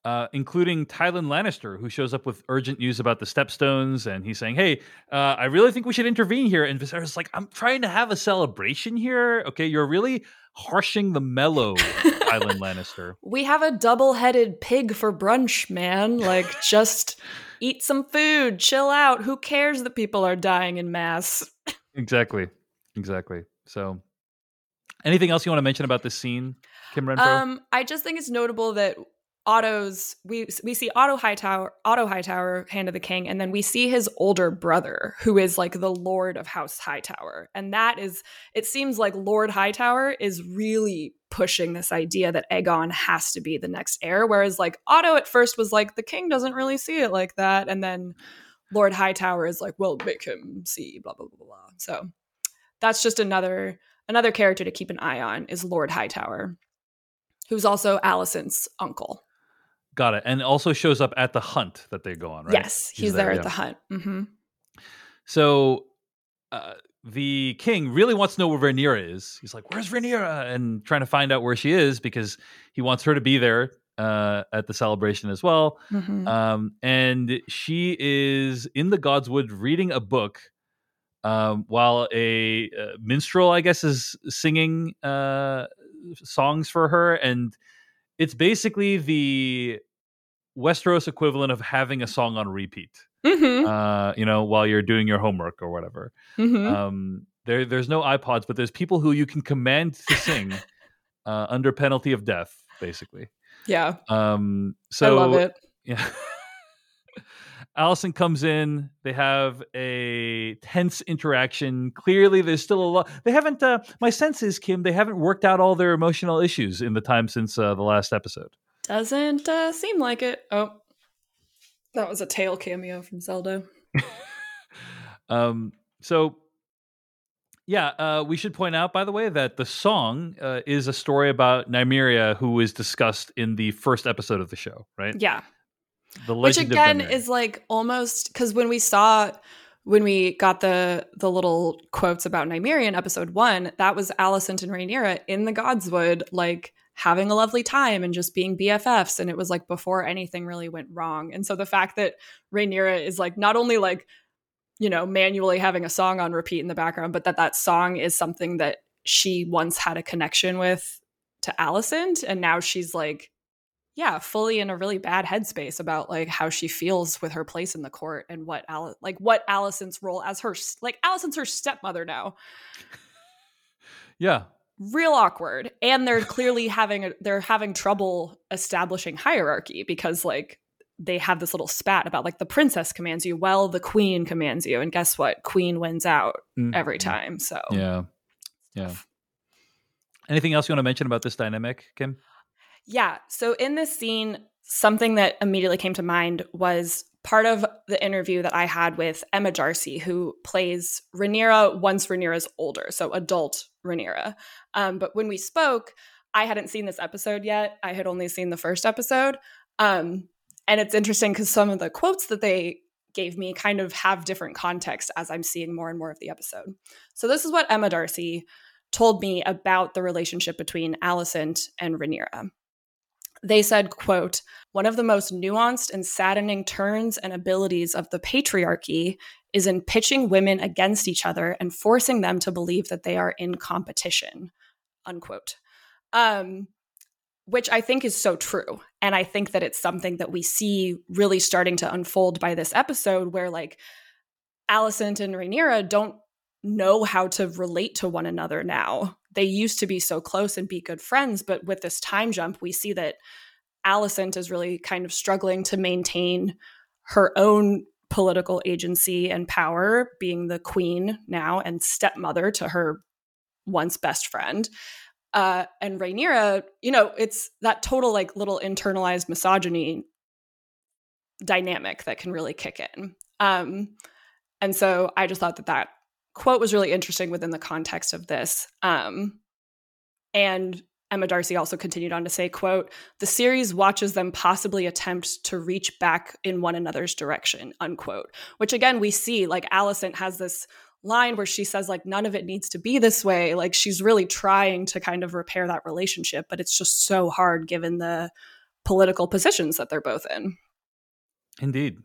uh, including Tylan Lannister, who shows up with urgent news about the Stepstones, and he's saying, "Hey, uh, I really think we should intervene here." And Viserys like, "I'm trying to have a celebration here. Okay, you're really harshing the mellow, Tylan Lannister." We have a double-headed pig for brunch, man. Like, just eat some food, chill out. Who cares that people are dying in mass? Exactly, exactly. So, anything else you want to mention about this scene, Kim Renfro? Um, I just think it's notable that Otto's we we see Otto Hightower, Otto Hightower, Hand of the King, and then we see his older brother, who is like the Lord of House Hightower, and that is, it seems like Lord Hightower is really pushing this idea that Aegon has to be the next heir, whereas like Otto at first was like, the king doesn't really see it like that, and then Lord Hightower is like, well, make him see, blah blah blah blah. So that's just another another character to keep an eye on is Lord Hightower, who's also Alicent's uncle. Got it. And also shows up at the hunt that they go on, right? Yes, he's, he's there, there at yeah. the hunt. Mm-hmm. So uh, the king really wants to know where Rhaenyra is. He's like, "Where's Rhaenyra?" And trying to find out where she is because he wants her to be there uh, at the celebration as well. Mm-hmm. Um, and she is in the Godswood reading a book um, while a uh, minstrel, I guess, is singing uh, songs for her. And it's basically the Westeros equivalent of having a song on repeat, mm-hmm. uh, you know, while you're doing your homework or whatever. Mm-hmm. Um, there, there's no iPods, but there's people who you can command to sing uh, under penalty of death, basically. Yeah. Um, so I love it. Yeah. Alicent comes in. They have a tense interaction. Clearly, there's still a lot. They haven't. Uh, my sense is, Kim, they haven't worked out all their emotional issues in the time since uh, the last episode. Doesn't uh, seem like it. Oh, that was a tail cameo from Zelda. um. So, yeah, uh, we should point out, by the way, that the song uh, is a story about Nymeria, who was discussed in the first episode of the show, right? Yeah. The Which Legend again of is like almost, because when we saw when we got the the little quotes about Nymeria in episode one, that was Alicent and Rhaenyra in the Godswood, like having a lovely time and just being B F Fs, and it was like before anything really went wrong. And so the fact that Rhaenyra is like not only like, you know, manually having a song on repeat in the background, but that that song is something that she once had a connection with to Alicent, and now she's like, yeah, fully in a really bad headspace about like how she feels with her place in the court and what Al- like what Alicent's role as her, like Alicent's her stepmother now. Yeah. Real awkward. And they're clearly having, a, they're having trouble establishing hierarchy because like they have this little spat about like the princess commands you. Well, the queen commands you. And guess what? Queen wins out mm-hmm. every time. So yeah. Yeah. Anything else you want to mention about this dynamic, Kim? Yeah. So in this scene, something that immediately came to mind was part of the interview that I had with Emma Darcy, who plays Rhaenyra once Rhaenyra's older, so adult Rhaenyra. Um, but when we spoke, I hadn't seen this episode yet. I had only seen the first episode. Um, and it's interesting because some of the quotes that they gave me kind of have different context as I'm seeing more and more of the episode. So this is what Emma Darcy told me about the relationship between Alicent and Rhaenyra. They said, quote, "One of the most nuanced and saddening turns and abilities of the patriarchy is in pitching women against each other and forcing them to believe that they are in competition," unquote. Um, which I think is so true. And I think that it's something that we see really starting to unfold by this episode where like Alicent and Rhaenyra don't know how to relate to one another now. They used to be so close and be good friends, but with this time jump, we see that Alicent is really kind of struggling to maintain her own political agency and power, being the queen now and stepmother to her once best friend. Uh, and Rhaenyra, you know, it's that total like little internalized misogyny dynamic that can really kick in. Um, and so I just thought that that quote was really interesting within the context of this. Um, and Emma Darcy also continued on to say, quote, "The series watches them possibly attempt to reach back in one another's direction," unquote. Which again, we see like Alicent has this line where she says like, none of it needs to be this way. Like she's really trying to kind of repair that relationship, but it's just so hard given the political positions that they're both in. Indeed.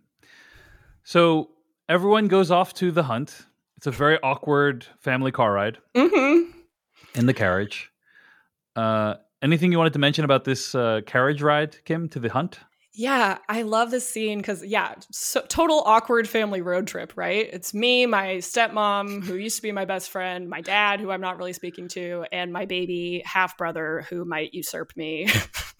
So everyone goes off to the hunt. It's a very awkward family car ride Mm-hmm. in the carriage. Uh, anything you wanted to mention about this uh, carriage ride, Kim, to the hunt? Yeah, I love this scene because, yeah, so, total awkward family road trip, right? It's me, my stepmom, who used to be my best friend, my dad, who I'm not really speaking to, and my baby half-brother, who might usurp me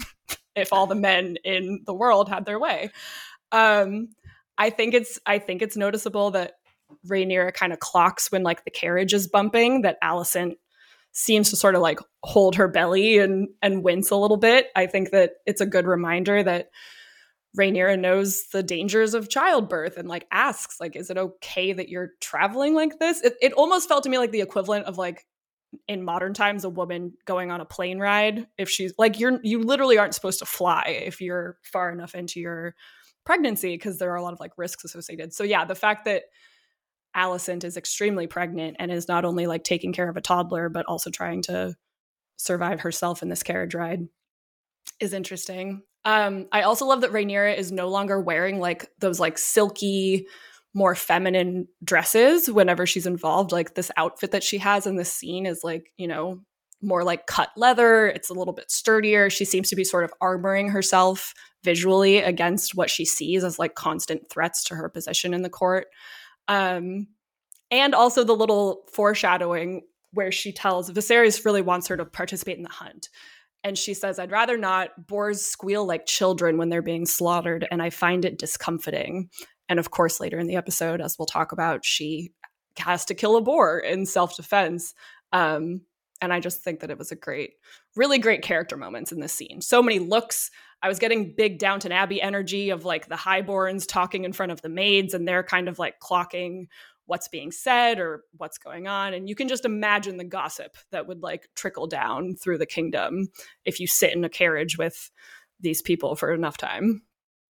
if all the men in the world had their way. Um, I think it's I think it's noticeable that Rhaenyra kind of clocks when like the carriage is bumping, that Alicent seems to sort of like hold her belly and and wince a little bit. I think that it's a good reminder that Rhaenyra knows the dangers of childbirth and like asks, like, is it okay that you're traveling like this? It, it almost felt to me like the equivalent of like in modern times, a woman going on a plane ride. If she's like, you're, you literally aren't supposed to fly if you're far enough into your pregnancy, because there are a lot of like risks associated. So yeah, the fact that Alicent is extremely pregnant and is not only like taking care of a toddler, but also trying to survive herself in this carriage ride is interesting. Um, I also love that Rhaenyra is no longer wearing like those like silky, more feminine dresses whenever she's involved. Like this outfit that she has in this scene is like, you know, more like cut leather. It's a little bit sturdier. She seems to be sort of armoring herself visually against what she sees as like constant threats to her position in the court. Um, and also the little foreshadowing where she tells Viserys really wants her to participate in the hunt. And she says, I'd rather not. Boars squeal like children when they're being slaughtered, and I find it discomfiting. And of course, later in the episode, as we'll talk about, she has to kill a boar in self-defense. Um, and I just think that it was a great, really great character moments in this scene. So many looks. I was getting big Downton Abbey energy of like the highborns talking in front of the maids, and they're kind of like clocking what's being said or what's going on. And you can just imagine the gossip that would like trickle down through the kingdom if you sit in a carriage with these people for enough time.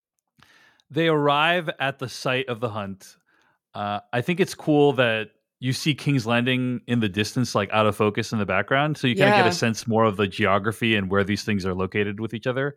They arrive at the site of the hunt. Uh, I think it's cool that you see King's Landing in the distance, like out of focus in the background. So you kind of Yeah. get a sense more of the geography and where these things are located with each other.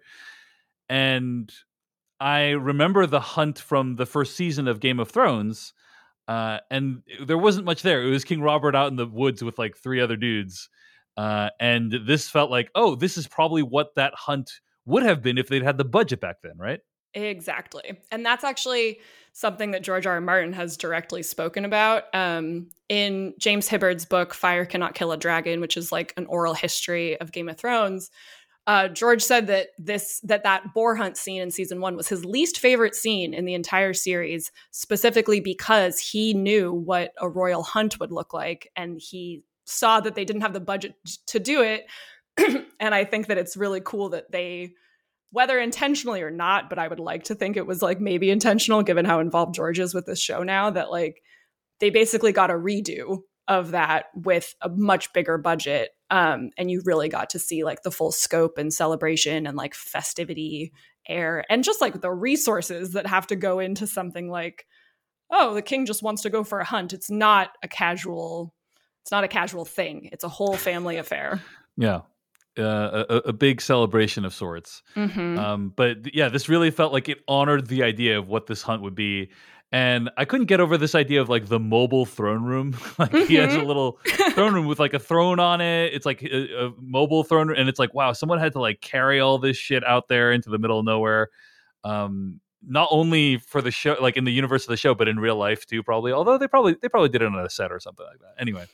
And I remember the hunt from the first season of Game of Thrones. Uh, and there wasn't much there. It was King Robert out in the woods with like three other dudes. Uh, and this felt like, oh, this is probably what that hunt would have been if they'd had the budget back then, right? Exactly. And that's actually something that George R. R. Martin has directly spoken about. Um, in James Hibbard's book, Fire Cannot Kill a Dragon, which is like an oral history of Game of Thrones, uh, George said that this that that boar hunt scene in season one was his least favorite scene in the entire series, specifically because he knew what a royal hunt would look like, and he saw that they didn't have the budget to do it. And I think that it's really cool that they, whether intentionally or not, but I would like to think it was like maybe intentional given how involved George is with this show now, that like they basically got a redo of that with a much bigger budget. Um, and you really got to see like the full scope and celebration and like festivity air and just like the resources that have to go into something like, oh, the king just wants to go for a hunt. It's not a casual, it's not a casual thing. It's a whole family affair. Yeah. Uh, a, a big celebration of sorts. Mm-hmm. Um, but yeah, this really felt like it honored the idea of what this hunt would be. And I couldn't get over this idea of like the mobile throne room. Like mm-hmm. he has a little throne room with like a throne on it. It's like a, a mobile throne room. And it's like, wow, someone had to like carry all this shit out there into the middle of nowhere. Um, not only for the show, like in the universe of the show, but in real life too, probably. Although they probably, they probably did it on a set or something like that. Anyway.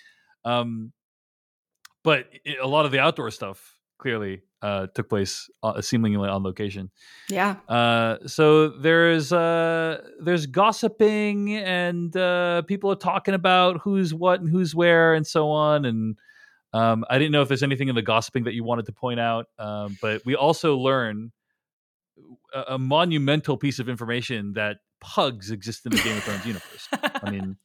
Um, But a lot of the outdoor stuff clearly uh, took place uh, seemingly on location. Yeah. Uh, so there's uh, there's gossiping and uh, people are talking about who's what and who's where and so on. And um, I didn't know if there's anything in the gossiping that you wanted to point out. Um, but we also learn a, a monumental piece of information that pugs exist in the Game of Thrones universe. I mean,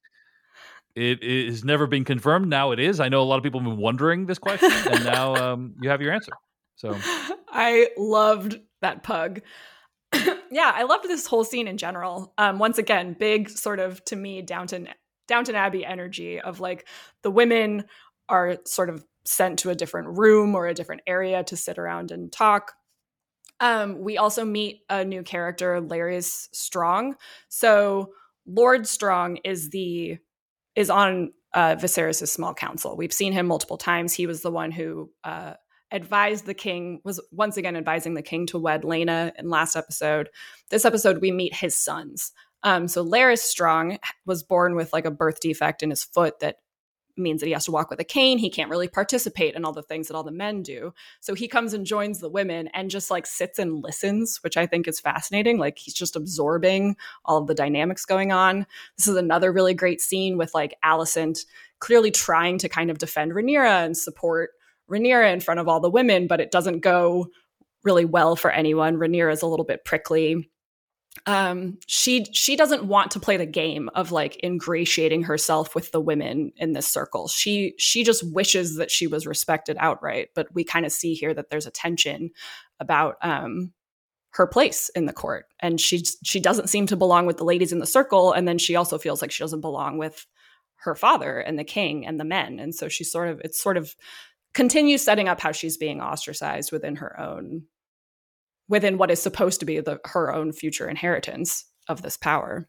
it has never been confirmed. Now it is. I know a lot of people have been wondering this question, and now um, you have your answer. So I loved that pug. Yeah, I loved this whole scene in general. Um, once again, big sort of, to me, Downton Downton Abbey energy of like the women are sort of sent to a different room or a different area to sit around and talk. Um, we also meet a new character, Larys Strong. So Lord Strong is the is on uh, Viserys' small council. We've seen him multiple times. He was the one who uh, advised the king, was once again advising the king to wed Laena in last episode. This episode, we meet his sons. Um, so Larys Strong was born with like a birth defect in his foot that means that he has to walk with a cane. He can't really participate in all the things that all the men do. So he comes and joins the women and just like sits and listens, which I think is fascinating. Like he's just absorbing all of the dynamics going on. This is another really great scene with like Alicent clearly trying to kind of defend Rhaenyra and support Rhaenyra in front of all the women, but it doesn't go really well for anyone. Rhaenyra is a little bit prickly. Um, she she doesn't want to play the game of like ingratiating herself with the women in this circle. She she just wishes that she was respected outright. But we kind of see here that there's a tension about um, her place in the court, and she she doesn't seem to belong with the ladies in the circle, and then she also feels like she doesn't belong with her father and the king and the men, and so she sort of it's sort of continues setting up how she's being ostracized within her own. within what is supposed to be the her own future inheritance of this power.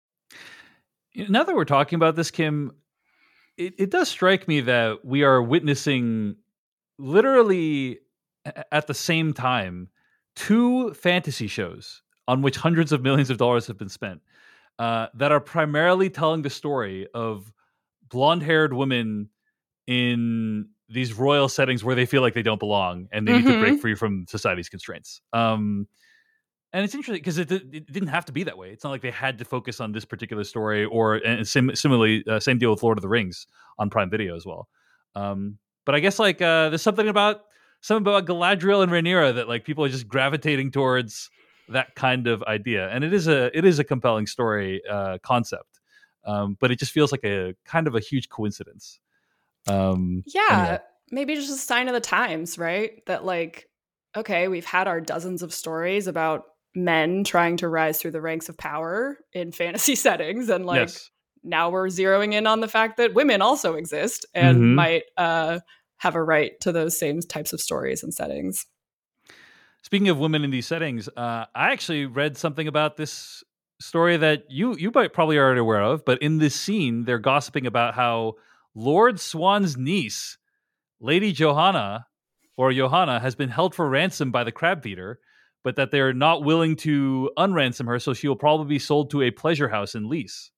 Now that we're talking about this, Kim, it, it does strike me that we are witnessing literally at the same time two fantasy shows on which hundreds of millions of dollars have been spent uh, that are primarily telling the story of blonde-haired women in these royal settings where they feel like they don't belong and they mm-hmm. need to break free from society's constraints. Um, and it's interesting because it, it didn't have to be that way. It's not like they had to focus on this particular story or and sim- similarly, uh, same deal with Lord of the Rings on Prime Video as well. Um, but I guess like uh, there's something about something about Galadriel and Rhaenyra that like people are just gravitating towards that kind of idea. And it is a, it is a compelling story uh, concept. Um, but it just feels like a kind of a huge coincidence. Um, yeah, yeah, maybe just a sign of the times, right? That like, okay, we've had our dozens of stories about men trying to rise through the ranks of power in fantasy settings. And like, yes. now we're zeroing in on the fact that women also exist and mm-hmm. might uh, have a right to those same types of stories and settings. Speaking of women in these settings, uh, I actually read something about this story that you, you might probably already aware of, but in this scene, they're gossiping about how Lord Swan's niece, Lady Johanna, or Johanna, has been held for ransom by the crab feeder, but that they're not willing to unransom her, so she will probably be sold to a pleasure house in Lys.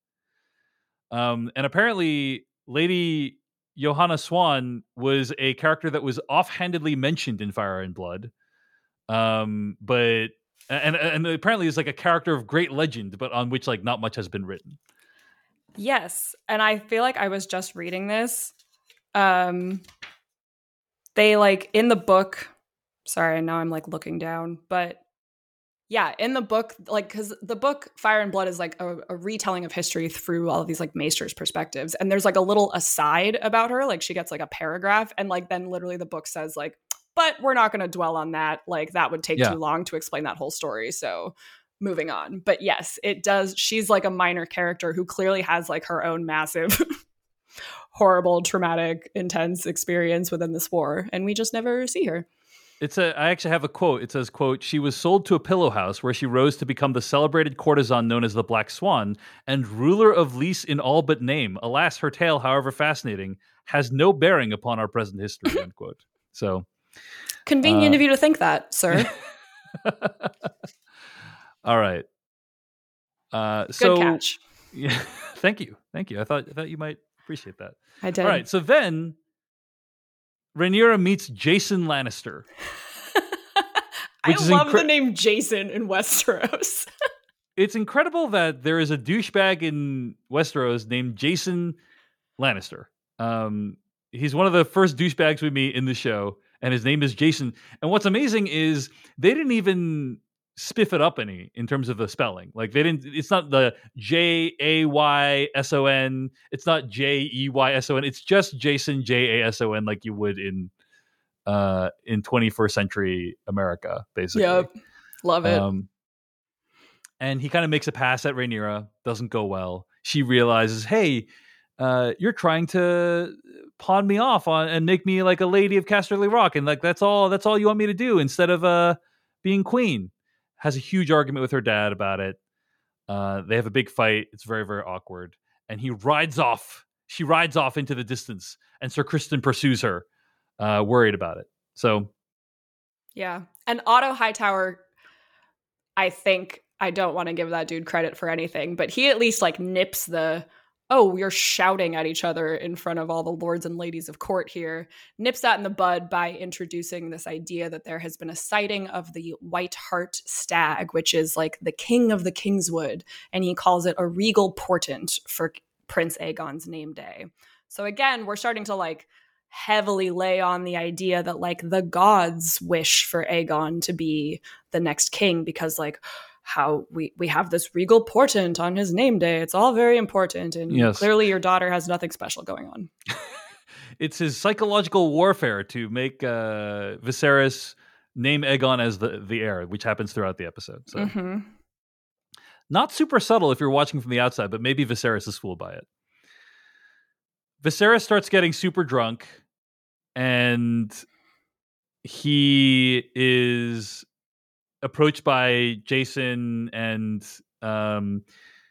Um, and apparently, Lady Johanna Swan was a character that was offhandedly mentioned in Fire and Blood, um, but and and apparently is like a character of great legend, but on which like not much has been written. Yes, and I feel like I was just reading this. Um, they like in the book. Sorry, now I'm like looking down, but yeah, in the book, like because the book Fire and Blood is like a, a retelling of history through all of these like maesters' perspectives, and there's like a little aside about her, like she gets like a paragraph, and like then literally the book says like, but we're not going to dwell on that. Like that would take yeah. too long to explain that whole story. So. Moving on. But yes, it does. She's like a minor character who clearly has like her own massive, horrible, traumatic, intense experience within this war. And we just never see her. It's a, I actually have a quote. It says, quote, "She was sold to a pillow house where she rose to become the celebrated courtesan known as the Black Swan and ruler of Lys in all but name. Alas, her tale, however fascinating, has no bearing upon our present history," end quote. So convenient uh, of you to think that, sir. All right. Uh, Good so, catch. Yeah, thank you, thank you. I thought I thought you might appreciate that. I did. All right. So then, Rhaenyra meets Jason Lannister. I love incre- the name Jason in Westeros. It's incredible that there is a douchebag in Westeros named Jason Lannister. Um, he's one of the first douchebags we meet in the show, and his name is Jason. And what's amazing is they didn't even spiff it up any in terms of the spelling. Like they didn't, it's not the J A Y S O N. It's not J E Y S O N. It's just Jason, J A S O N, like you would in, uh, in twenty-first century America, basically. Yep. Love it. Um, and he kind of makes a pass at Rhaenyra. Doesn't go well. She realizes, hey, uh, you're trying to pawn me off on and make me like a lady of Casterly Rock. And like, that's all, that's all you want me to do instead of, uh, being queen. Has a huge argument with her dad about it. Uh, they have a big fight. It's very, very awkward. And he rides off. She rides off into the distance, and Sir Criston pursues her, uh, worried about it. So, yeah. And Otto Hightower, I think, I don't want to give that dude credit for anything, but he at least like nips the, oh, you're shouting at each other in front of all the lords and ladies of court here, nips that in the bud by introducing this idea that there has been a sighting of the White Hart stag, which is like the king of the Kingswood, and he calls it a regal portent for Prince Aegon's name day. So again, we're starting to like heavily lay on the idea that like the gods wish for Aegon to be the next king, because like how we, we have this regal portent on his name day. It's all very important. And yes. Clearly your daughter has nothing special going on. It's his psychological warfare to make uh, Viserys name Aegon as the, the heir, which happens throughout the episode. So Mm-hmm. not super subtle if you're watching from the outside, but maybe Viserys is fooled by it. Viserys starts getting super drunk, and he is approached by Jason, and um,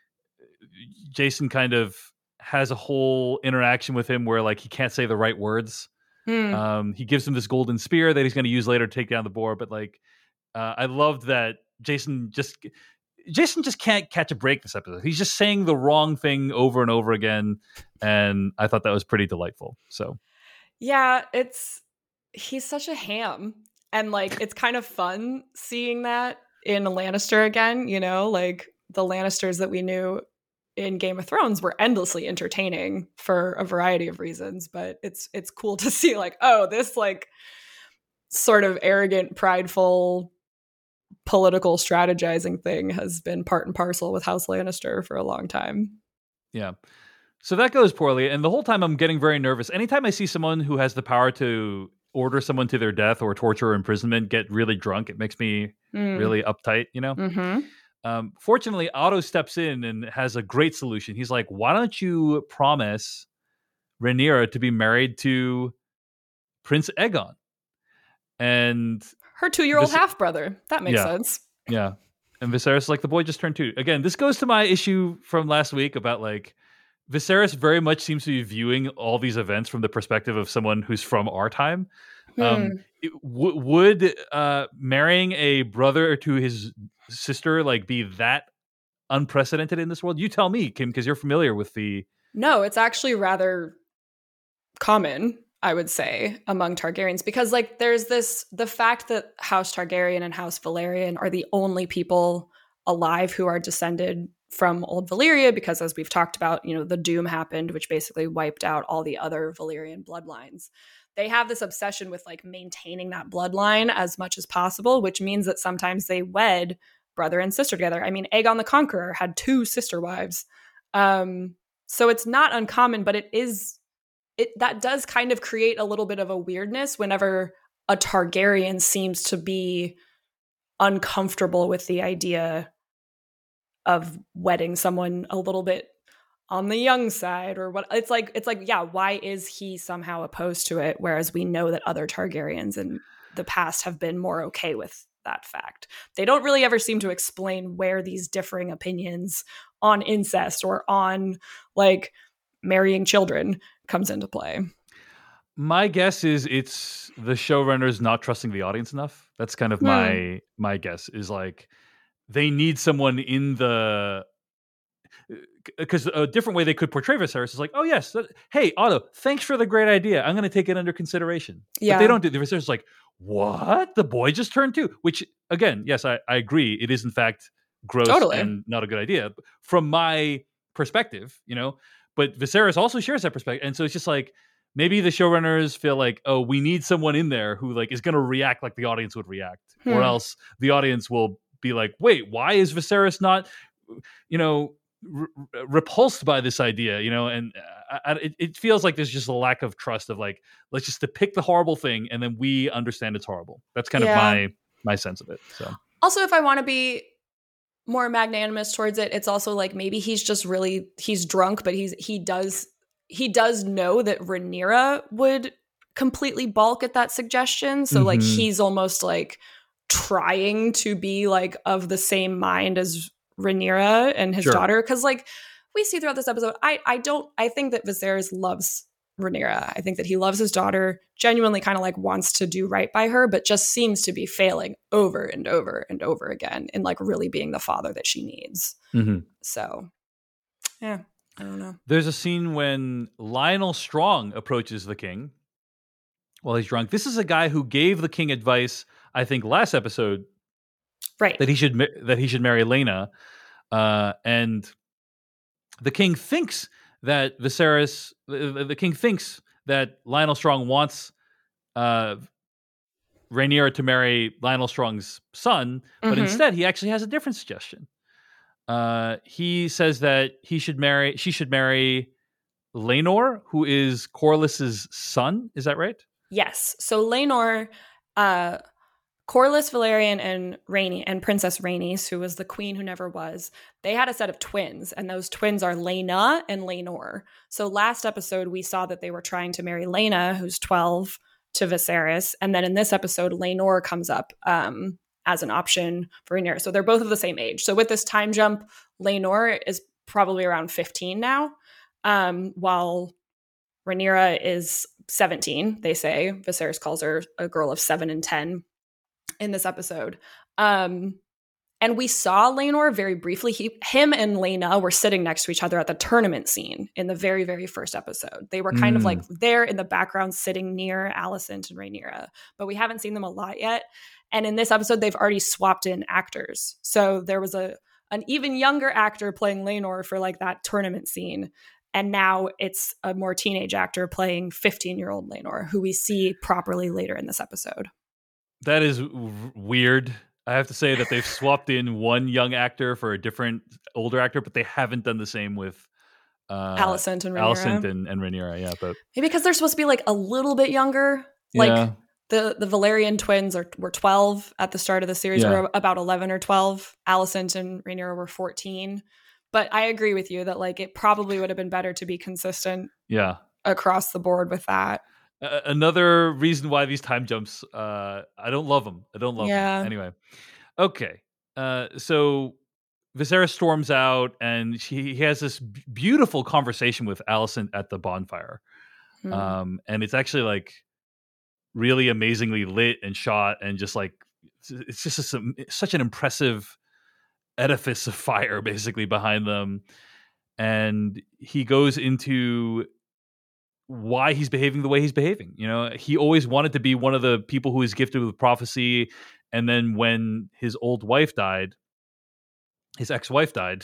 Jason kind of has a whole interaction with him where like he can't say the right words. Hmm. Um, he gives him this golden spear that he's going to use later to take down the boar. But like, uh, I loved that Jason just Jason just can't catch a break this episode. He's just saying the wrong thing over and over again, and I thought that was pretty delightful. So, yeah, it's he's such a ham. And like, it's kind of fun seeing that in a Lannister again, you know, like the Lannisters that we knew in Game of Thrones were endlessly entertaining for a variety of reasons. But it's it's cool to see like, oh, this like sort of arrogant, prideful, political strategizing thing has been part and parcel with House Lannister for a long time. Yeah. So that goes poorly. And the whole time I'm getting very nervous. Anytime I see someone who has the power to order someone to their death or torture or imprisonment get really drunk, it makes me Mm. really uptight, you know? Mm-hmm. Um, fortunately, Otto steps in and has a great solution. He's like, why don't you promise Rhaenyra to be married to Prince Aegon? And Her two-year-old Vis- half-brother. That makes Yeah. sense. yeah. And Viserys is like, the boy just turned two. Again, this goes to my issue from last week about like, Viserys very much seems to be viewing all these events from the perspective of someone who's from our time. Hmm. Um, it, w- would uh, marrying a brother to his sister like be that unprecedented in this world? You tell me, Kim, because you're familiar with the. No, it's actually rather common, I would say, among Targaryens, because like there's this the fact that House Targaryen and House Valyrian are the only people alive who are descended from Old Valyria, because as we've talked about, you know, the Doom happened, which basically wiped out all the other Valyrian bloodlines. They have this obsession with like maintaining that bloodline as much as possible, which means that sometimes they wed brother and sister together. I mean, Aegon the Conqueror had two sister wives. Um, so it's not uncommon, but it is, it that does kind of create a little bit of a weirdness whenever a Targaryen seems to be uncomfortable with the idea of wedding someone a little bit on the young side or what. It's like, it's like, yeah, why is he somehow opposed to it? Whereas we know that other Targaryens in the past have been more okay with that fact. They don't really ever seem to explain where these differing opinions on incest or on like marrying children comes into play. My guess is it's the showrunners not trusting the audience enough. That's kind of Hmm. my my guess is like they need someone in the because a different way they could portray Viserys is like, oh yes, that, hey Otto, thanks for the great idea. I'm going to take it under consideration. Yeah. But they don't do the Viserys is like, what? The boy just turned two. Which again, yes, I, I agree. It is in fact gross Totally. and not a good idea from my perspective, you know. But Viserys also shares that perspective, and so it's just like maybe the showrunners feel like, oh, we need someone in there who like is going to react like the audience would react, Hmm. or else the audience will be like, wait, why is Viserys not, you know, r- r- repulsed by this idea, you know? And uh, I, it, it feels like there's just a lack of trust of like, let's just depict the horrible thing, and then we understand it's horrible. That's kind Yeah. of my my sense of it. So Also, if I want to be more magnanimous towards it, it's also like maybe he's just really he's drunk, but he's he does he does know that Rhaenyra would completely balk at that suggestion. So like Mhm. he's almost like trying to be like of the same mind as Rhaenyra and his Sure. daughter. Because like we see throughout this episode, I I don't I think that Viserys loves Rhaenyra. I think that he loves his daughter, genuinely kind of like wants to do right by her, but just seems to be failing over and over and over again in like really being the father that she needs. Mm-hmm. So, yeah, I don't know. There's a scene when Lionel Strong approaches the king while he's drunk. This is a guy who gave the king advice, I think, last episode, right? That he should ma- that he should marry Laena, uh, and the king thinks that Viserys, the, the king thinks that Lionel Strong wants uh, Rhaenyra to marry Lionel Strong's son, but Mhm. instead he actually has a different suggestion. Uh, he says that he should marry, she should marry Laenor, who is Corlys's son. Is that right? Yes. So Laenor, uh, Corlys, Valerian, and Rhaenys, and Princess Rhaenys, who was the queen who never was, they had a set of twins, and those twins are Laena and Laenor. So last episode, we saw that they were trying to marry Laena, who's twelve, to Viserys, and then in this episode, Laenor comes up um, as an option for Rhaenyra. So they're both of the same age. So with this time jump, Laenor is probably around fifteen now, um, while Rhaenyra is seventeen, they say. Viserys calls her a girl of seven and ten in this episode. Um, and we saw Laenor very briefly. He, him and Laena were sitting next to each other at the tournament scene in the very, very first episode. They were kind Mm. of like there in the background sitting near Alicent and Rhaenyra, but we haven't seen them a lot yet. And in this episode, they've already swapped in actors. So there was a an even younger actor playing Laenor for like that tournament scene. And now it's a more teenage actor playing fifteen-year-old Laenor, who we see properly later in this episode. That is w- weird. I have to say that they've swapped in one young actor for a different older actor, but they haven't done the same with uh, Alicent and Rhaenyra. Alicent and, and Rhaenyra. Yeah, but Maybe because they're supposed to be like a little bit younger. Like yeah. the the Valerian twins are were twelve at the start of the series, Yeah. or about eleven or twelve. Alicent and Rhaenyra were fourteen. But I agree with you that like it probably would have been better to be consistent Yeah. across the board with that. Uh, another reason why these time jumps, uh, I don't love them. I don't love Yeah. them. Anyway, okay. Uh, so Viserys storms out, and she, he has this b- beautiful conversation with Alicent at the bonfire. Hmm. Um, and it's actually like really amazingly lit and shot, and just like it's, it's just a, some- such an impressive edifice of fire basically behind them. And he goes into why he's behaving the way he's behaving. You know, he always wanted to be one of the people who is gifted with prophecy. And then when his old wife died, his ex-wife died,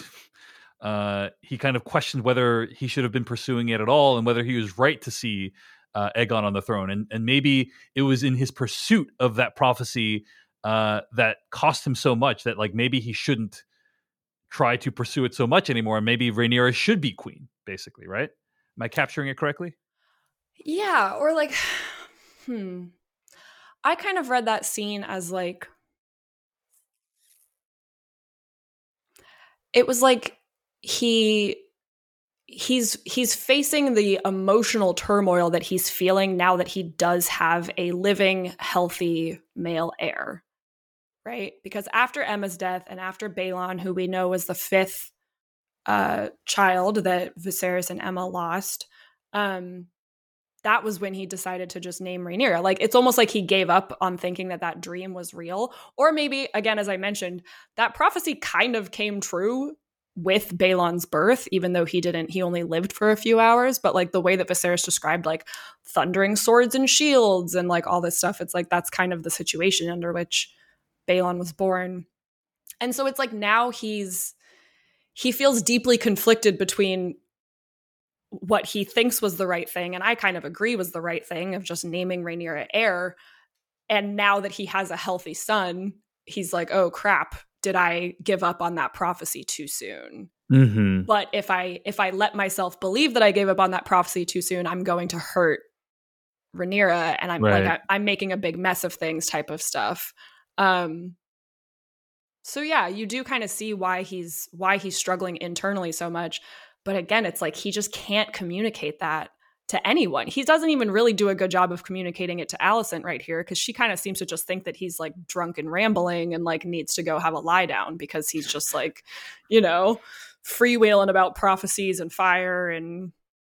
uh, he kind of questioned whether he should have been pursuing it at all, and whether he was right to see uh, Aegon on the throne. And, and maybe it was in his pursuit of that prophecy uh, that cost him so much that like maybe he shouldn't try to pursue it so much anymore. And maybe Rhaenyra should be queen, basically, right? Am I capturing it correctly? Yeah, or like, hmm. I kind of read that scene as like, it was like he he's he's facing the emotional turmoil that he's feeling now that he does have a living, healthy male heir, right? Because after Emma's death and after Balon, who we know was the fifth uh, child that Viserys and Emma lost, um, that was when he decided to just name Rhaenyra. Like, it's almost like he gave up on thinking that that dream was real. Or maybe, again, as I mentioned, that prophecy kind of came true with Balon's birth, even though he didn't, he only lived for a few hours. But like the way that Viserys described like thundering swords and shields and like all this stuff, it's like that's kind of the situation under which Balon was born. And so it's like now he's, he feels deeply conflicted between what he thinks was the right thing, and I kind of agree was the right thing, of just naming Rhaenyra heir. And now that he has a healthy son, he's like, oh crap, did I give up on that prophecy too soon? Mm-hmm. But if I if I let myself believe that I gave up on that prophecy too soon, I'm going to hurt Rhaenyra, and I'm Right. like I, I'm making a big mess of things type of stuff. Um, so yeah, you do kind of see why he's why he's struggling internally so much. But again, it's like he just can't communicate that to anyone. He doesn't even really do a good job of communicating it to Alicent right here, because she kind of seems to just think that he's like drunk and rambling and like needs to go have a lie down because he's just like, you know, freewheeling about prophecies and fire. And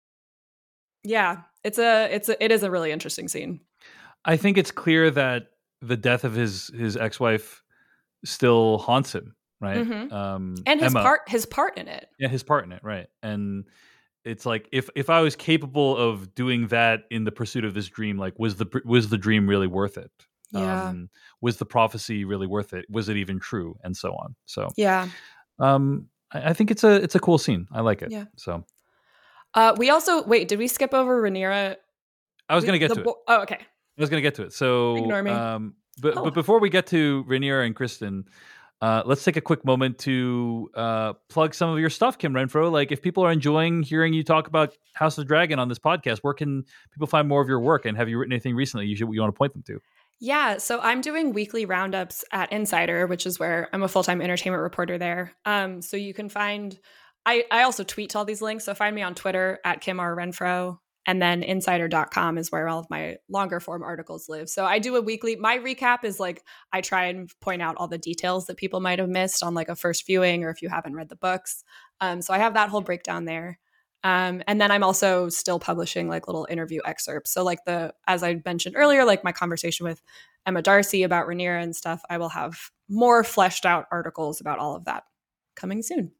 yeah, it's a it's a it is a really interesting scene. I think it's clear that the death of his his ex-wife still haunts him, right? Mm-hmm. Um, and his Emma, part his part in it. Yeah, his part in it, right? And it's like if if I was capable of doing that in the pursuit of this dream, like was the was the dream really worth it? Yeah. Um, was the prophecy really worth it? Was it even true? And so on. So yeah, um, I, I think it's a it's a cool scene. I like it. Yeah. So uh, we also wait. Did we skip over Rhaenyra? I was going to get the, to it. Bo- oh, okay. I was going to get to it. So Ignore me. Um, but Oh. but before we get to Rhaenyra and Kristen. Uh, let's take a quick moment to uh, plug some of your stuff, Kim Renfro. Like, if people are enjoying hearing you talk about House of the Dragon on this podcast, where can people find more of your work? And have you written anything recently you should you want to point them to? Yeah, so I'm doing weekly roundups at Insider, which is where I'm a full-time entertainment reporter there. Um, so you can find, I, I also tweet to all these links. So find me on Twitter at Kim R. Renfro. And then insider dot com is where all of my longer form articles live. So I do a weekly, my recap is like, I try and point out all the details that people might have missed on like a first viewing or if you haven't read the books. Um, so I have that whole breakdown there. Um, and then I'm also still publishing like little interview excerpts. So like the, as I mentioned earlier, like my conversation with Emma Darcy about Rhaenyra and stuff, I will have more fleshed out articles about all of that coming soon.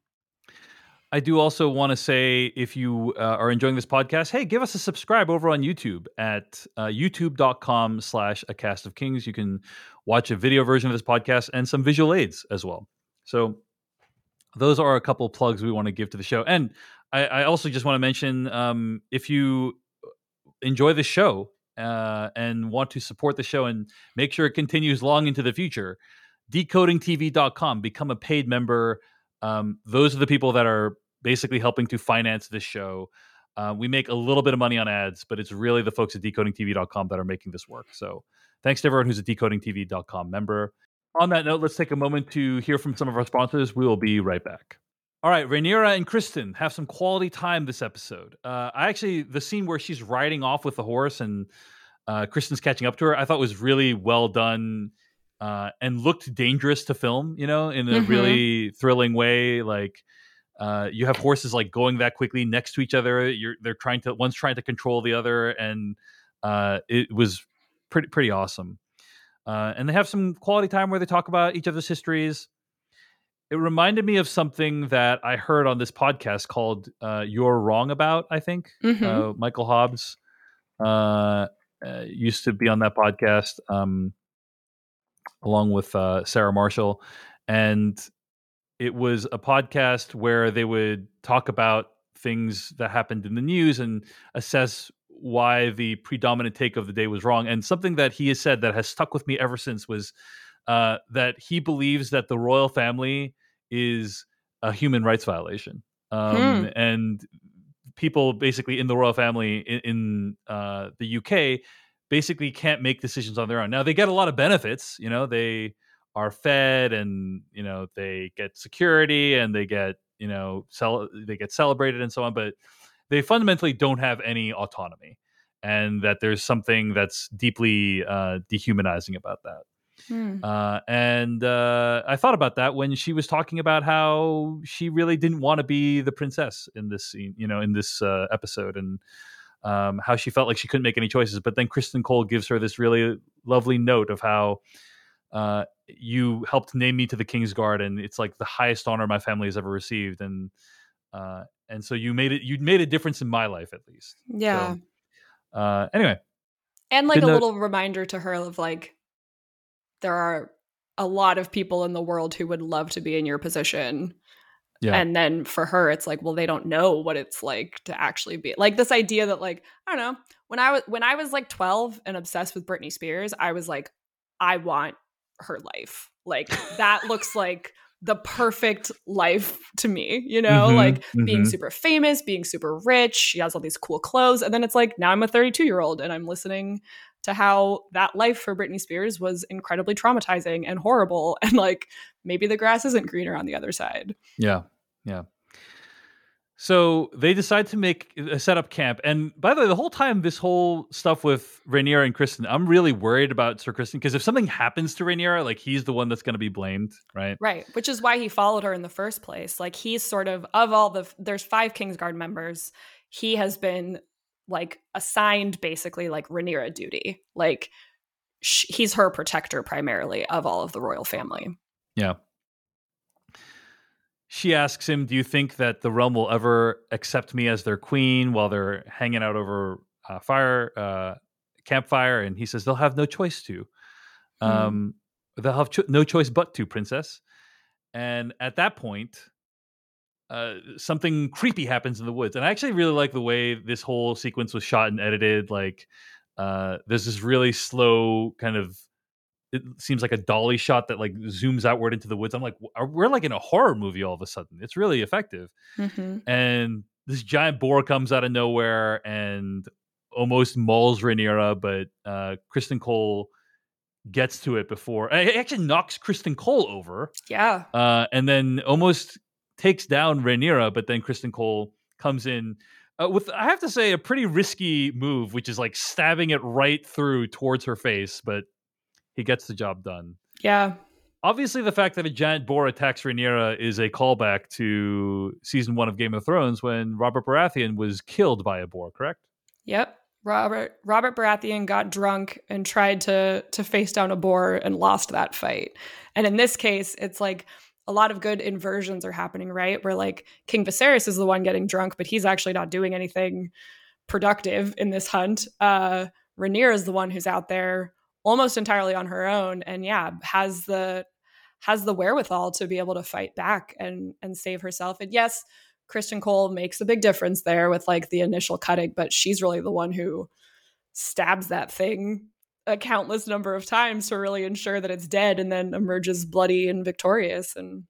I do also want to say, if you uh, are enjoying this podcast, hey, give us a subscribe over on YouTube at uh, youtube.com slash a cast of kings. You can watch a video version of this podcast and some visual aids as well. So those are a couple plugs we want to give to the show. And I, I also just want to mention, um, if you enjoy the show uh, and want to support the show and make sure it continues long into the future, decoding T V dot com, become a paid member. Um, those are the people that are basically helping to finance this show. Uh, we make a little bit of money on ads, but it's really the folks at decoding T V dot com that are making this work. So thanks to everyone who's a decoding T V dot com member. On that note, let's take a moment to hear from some of our sponsors. We will be right back. All right, Rhaenyra and Kristen have some quality time this episode. Uh, I actually, the scene where she's riding off with the horse and uh, Kristen's catching up to her, I thought was really well done uh, and looked dangerous to film, you know, in a Mm-hmm. really thrilling way. Like, Uh, you have horses like going that quickly next to each other. You're they're trying to one's trying to control the other, and uh, it was pretty pretty awesome. Uh, and they have some quality time where they talk about each other's histories. It reminded me of something that I heard on this podcast called uh, "You're Wrong About." I think Mm-hmm. uh, Michael Hobbs uh, uh, used to be on that podcast, um, along with uh, Sarah Marshall, and it was a podcast where they would talk about things that happened in the news and assess why the predominant take of the day was wrong. And something that he has said that has stuck with me ever since was uh, that he believes that the royal family is a human rights violation. Um, Hmm. And people basically in the royal family in, in uh, the U K basically can't make decisions on their own. Now, they get a lot of benefits. You know, they are fed and, you know, they get security and they get, you know, cel- they get celebrated and so on, but they fundamentally don't have any autonomy, and that there's something that's deeply uh, dehumanizing about that. Hmm. Uh, and uh, I thought about that when she was talking about how she really didn't want to be the princess in this scene, you know, in this uh, episode, and um, how she felt like she couldn't make any choices. But then Kristen Cole gives her this really lovely note of how uh, you helped name me to the Kingsguard, and it's like the highest honor my family has ever received. And uh, and so you made it. You made a difference in my life, at least. Yeah. So, uh, anyway, And like Good a note. little reminder to her of like, there are a lot of people in the world who would love to be in your position. yeah, And then for her, it's like, well, they don't know what it's like to actually be like this idea that like, I don't know, when I was, when I was like twelve and obsessed with Britney Spears, I was like, I want her life. Like that looks like the perfect life to me, you know, Mhm, like being mhm. super famous, being super rich. She has all these cool clothes. And then it's like, now I'm a thirty-two year old and I'm listening to how that life for Britney Spears was incredibly traumatizing and horrible. And like, maybe the grass isn't greener on the other side. yeah, yeah. So they decide to make a set up camp. And by the way, the whole time, this whole stuff with Rhaenyra and Criston, I'm really worried about Sir Criston, because if something happens to Rhaenyra, like he's the one that's going to be blamed, right? Right, which is why he followed her in the first place. Like he's sort of, of all the, there's five Kingsguard members, he has been like assigned basically like Rhaenyra duty. Like sh- he's her protector primarily of all of the royal family. Yeah. She asks him, do you think that the realm will ever accept me as their queen, while they're hanging out over uh, fire, uh, campfire? And he says, they'll have no choice to. Um, mm. They'll have cho- no choice but to, princess. And at that point, uh, something creepy happens in the woods. And I actually really like the way this whole sequence was shot and edited. Like uh, there's this really slow kind of, it seems like a dolly shot that like zooms outward into the woods. I'm like, we're like in a horror movie all of a sudden. It's really effective. Mm-hmm. And this giant boar comes out of nowhere and almost mauls Rhaenyra, but uh, Criston Cole gets to it before. It actually knocks Criston Cole over. Yeah. Uh, and then almost takes down Rhaenyra, but then Criston Cole comes in uh, with, I have to say, a pretty risky move, which is like stabbing it right through towards her face, but he gets the job done. Yeah. Obviously, the fact that a giant boar attacks Rhaenyra is a callback to season one of Game of Thrones when Robert Baratheon was killed by a boar, correct? Yep. Robert Robert Baratheon got drunk and tried to to face down a boar and lost that fight. And in this case, it's like a lot of good inversions are happening, right? Where like King Viserys is the one getting drunk, but he's actually not doing anything productive in this hunt. Uh, Rhaenyra is the one who's out there almost entirely on her own, and yeah, has the has the wherewithal to be able to fight back and and save herself. And yes, Criston Cole makes a big difference there with like the initial cutting, but she's really the one who stabs that thing a countless number of times to really ensure that it's dead, and then emerges bloody and victorious. And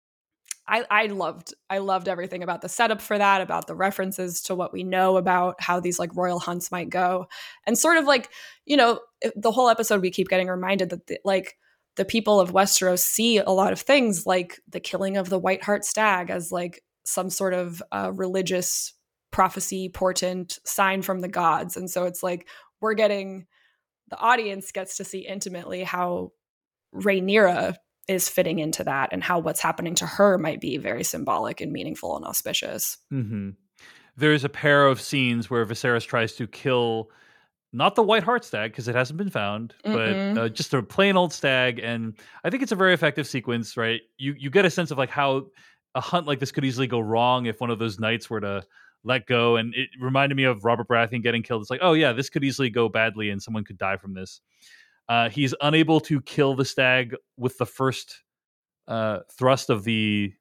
I, I loved I loved everything about the setup for that, about the references to what we know about how these like royal hunts might go, and sort of like, you know, the whole episode we keep getting reminded that the, like the people of Westeros see a lot of things like the killing of the White Hart Stag as like some sort of uh, religious prophecy, portent, sign from the gods. And so it's like we're getting, the audience gets to see intimately how Rhaenyra is fitting into that, and how what's happening to her might be very symbolic and meaningful and auspicious. Mm-hmm. There's a pair of scenes where Viserys tries to kill not the White Hart Stag, because it hasn't been found, Mm-mm. but uh, just a plain old stag. And I think it's a very effective sequence, right? You you get a sense of like how a hunt like this could easily go wrong if one of those knights were to let go. And it reminded me of Robert Baratheon getting killed. It's like, oh yeah, this could easily go badly and someone could die from this. Uh, he's unable to kill the stag with the first uh, thrust of the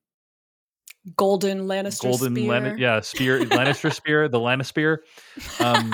golden Lannister golden spear. Lan- yeah, spear, Lannister spear, the Lannister. Um,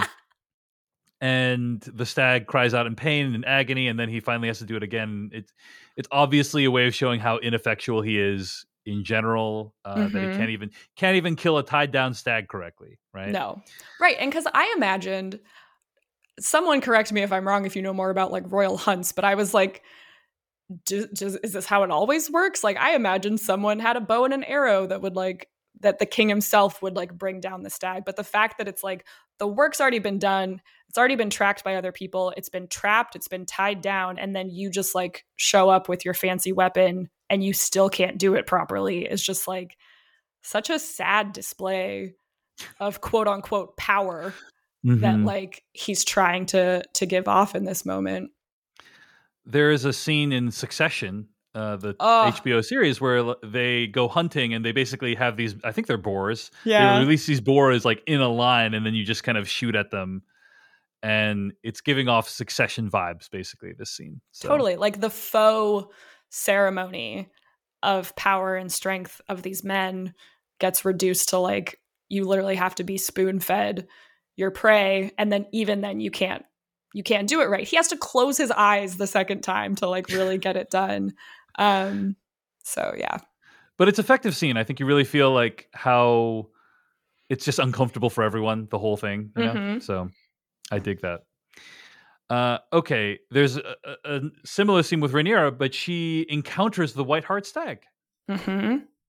and the stag cries out in pain and agony, and then he finally has to do it again. It's it's obviously a way of showing how ineffectual he is in general, uh, mm-hmm. that he can't even can't even kill a tied down stag correctly, right? No, right. And because I imagined, someone correct me if I'm wrong if you know more about like royal hunts, but I was like, just, just, is this how it always works? Like I imagined someone had a bow and an arrow that would like, that the king himself would like bring down the stag. But the fact that it's like the work's already been done, it's already been tracked by other people, it's been trapped, it's been tied down, and then you just like show up with your fancy weapon and you still can't do it properly is just like such a sad display of quote unquote power mm-hmm. that like he's trying to to give off in this moment. There is a scene in Succession, uh, the oh. H B O series, where they go hunting and they basically have these, I think they're boars. Yeah. They release these boars like in a line, and then you just kind of shoot at them. And it's giving off Succession vibes, basically, this scene. So. Totally. Like the faux ceremony of power and strength of these men gets reduced to like, you literally have to be spoon-fed your prey. And then even then you can't, you can't do it right. He has to close his eyes the second time to like really get it done. Um, so yeah. But it's effective scene. I think you really feel like how it's just uncomfortable for everyone, the whole thing. You know? Mm-hmm. So I dig that. Uh, okay, there's a, a similar scene with Rhaenyra, but she encounters the White Hart Stag. Mm-hmm.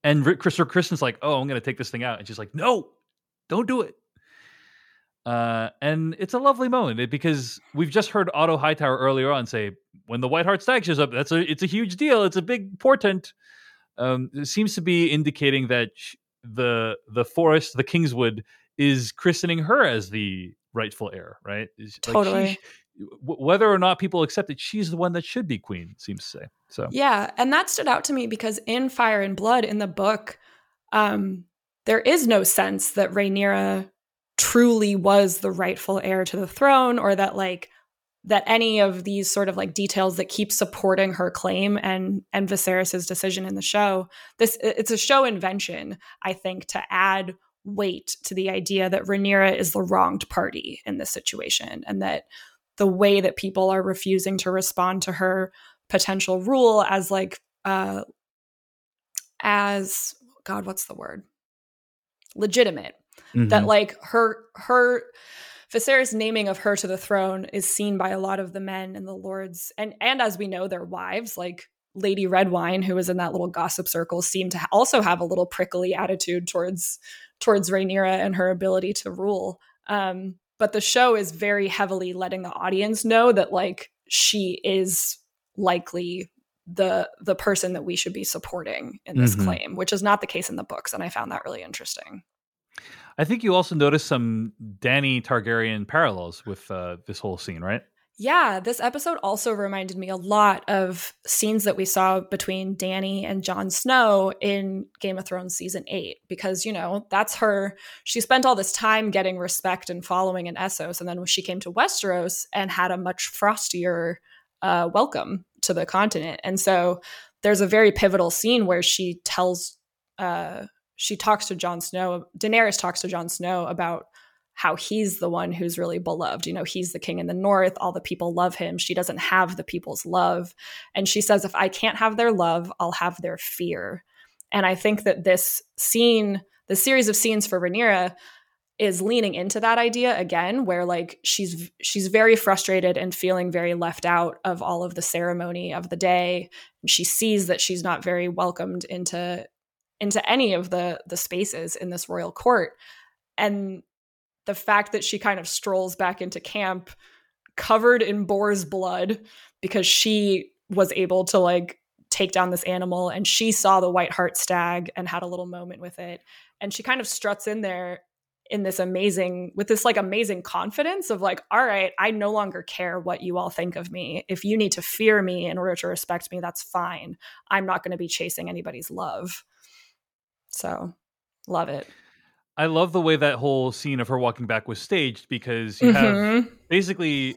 And Rick, Christopher Kristen's like, oh, I'm going to take this thing out. And she's like, no, don't do it. Uh, and it's a lovely moment because we've just heard Otto Hightower earlier on say, when the White Heart Stag shows up, that's a it's a huge deal. It's a big portent. Um, it seems to be indicating that sh- the the forest, the Kingswood, is christening her as the rightful heir, right? Is- like Totally. she, w- whether or not people accept it, she's the one that should be queen, seems to say. So Yeah, and that stood out to me because in Fire and Blood, in the book, um, there is no sense that Rhaenyra truly was the rightful heir to the throne, or that like that any of these sort of like details that keep supporting her claim and and Viserys's decision in the show. This it's a show invention, I think, to add weight to the idea that Rhaenyra is the wronged party in this situation, and that the way that people are refusing to respond to her potential rule as like uh as God, what's the word? Legitimate. mm-hmm. That like her her Viserys' naming of her to the throne is seen by a lot of the men and the lords, and and as we know, their wives, like Lady Redwine, who was in that little gossip circle, seemed to ha- also have a little prickly attitude towards towards Rhaenyra and her ability to rule. Um, but the show is very heavily letting the audience know that like she is likely the the person that we should be supporting in this mm-hmm. claim, which is not the case in the books, and I found that really interesting. I think you also noticed some Dany Targaryen parallels with uh, this whole scene, right? Yeah, this episode also reminded me a lot of scenes that we saw between Dany and Jon Snow in Game of Thrones season eight, because, you know, that's her. She spent all this time getting respect and following in Essos, and then when she came to Westeros and had a much frostier uh, welcome to the continent. And so there's a very pivotal scene where she tells, uh, she talks to Jon Snow, Daenerys talks to Jon Snow about how he's the one who's really beloved. You know, he's the king in the north. All the people love him. She doesn't have the people's love. And she says, if I can't have their love, I'll have their fear. And I think that this scene, the series of scenes for Rhaenyra is leaning into that idea again, where like she's she's very frustrated and feeling very left out of all of the ceremony of the day. She sees that she's not very welcomed into into any of the the spaces in this royal court. And the fact that she kind of strolls back into camp covered in boar's blood because she was able to like take down this animal, and she saw the White Heart Stag and had a little moment with it. And she kind of struts in there in this amazing, with this like amazing confidence of like, all right, I no longer care what you all think of me. If you need to fear me in order to respect me, that's fine. I'm not going to be chasing anybody's love. So love it. I love the way that whole scene of her walking back was staged, because you Mm-hmm. have basically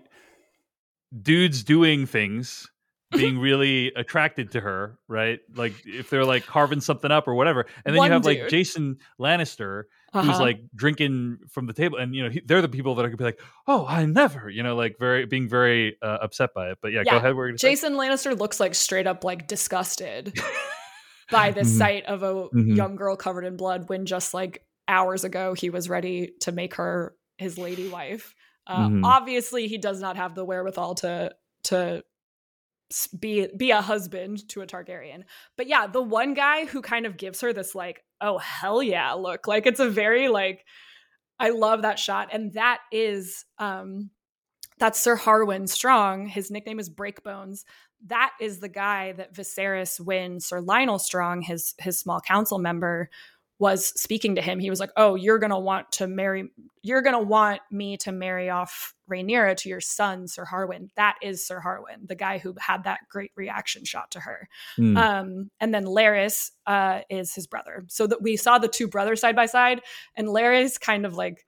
dudes doing things, being really attracted to her, right? Like if they're like carving something up or whatever. And then One you have dude. like Jason Lannister, Uh-huh. who's like drinking from the table. And, you know, he, they're the people that are going to be like, oh, I never, you know, like very, being very uh, upset by it. But yeah, Yeah, go ahead. We're gonna say. Jason Lannister looks like straight up like disgusted by the Mhm. sight of a Mhm. young girl covered in blood, when just like hours ago he was ready to make her his lady wife. Uh, Mhm. Obviously, he does not have the wherewithal to to s- be be a husband to a Targaryen. But yeah, the one guy who kind of gives her this like, oh hell yeah look, like it's a very like, I love that shot. And that is um that's Sir Harwin Strong. His nickname is Breakbones. That is the guy that Viserys, when Sir Lionel Strong, his his small council member, was speaking to him, he was like, oh, you're going to want to marry, you're going to want me to marry off Rhaenyra to your son, Sir Harwin. That is Sir Harwin, the guy who had that great reaction shot to her. Mm. Um, and then Larys uh, is his brother. So that we saw the two brothers side by side, and Larys kind of like,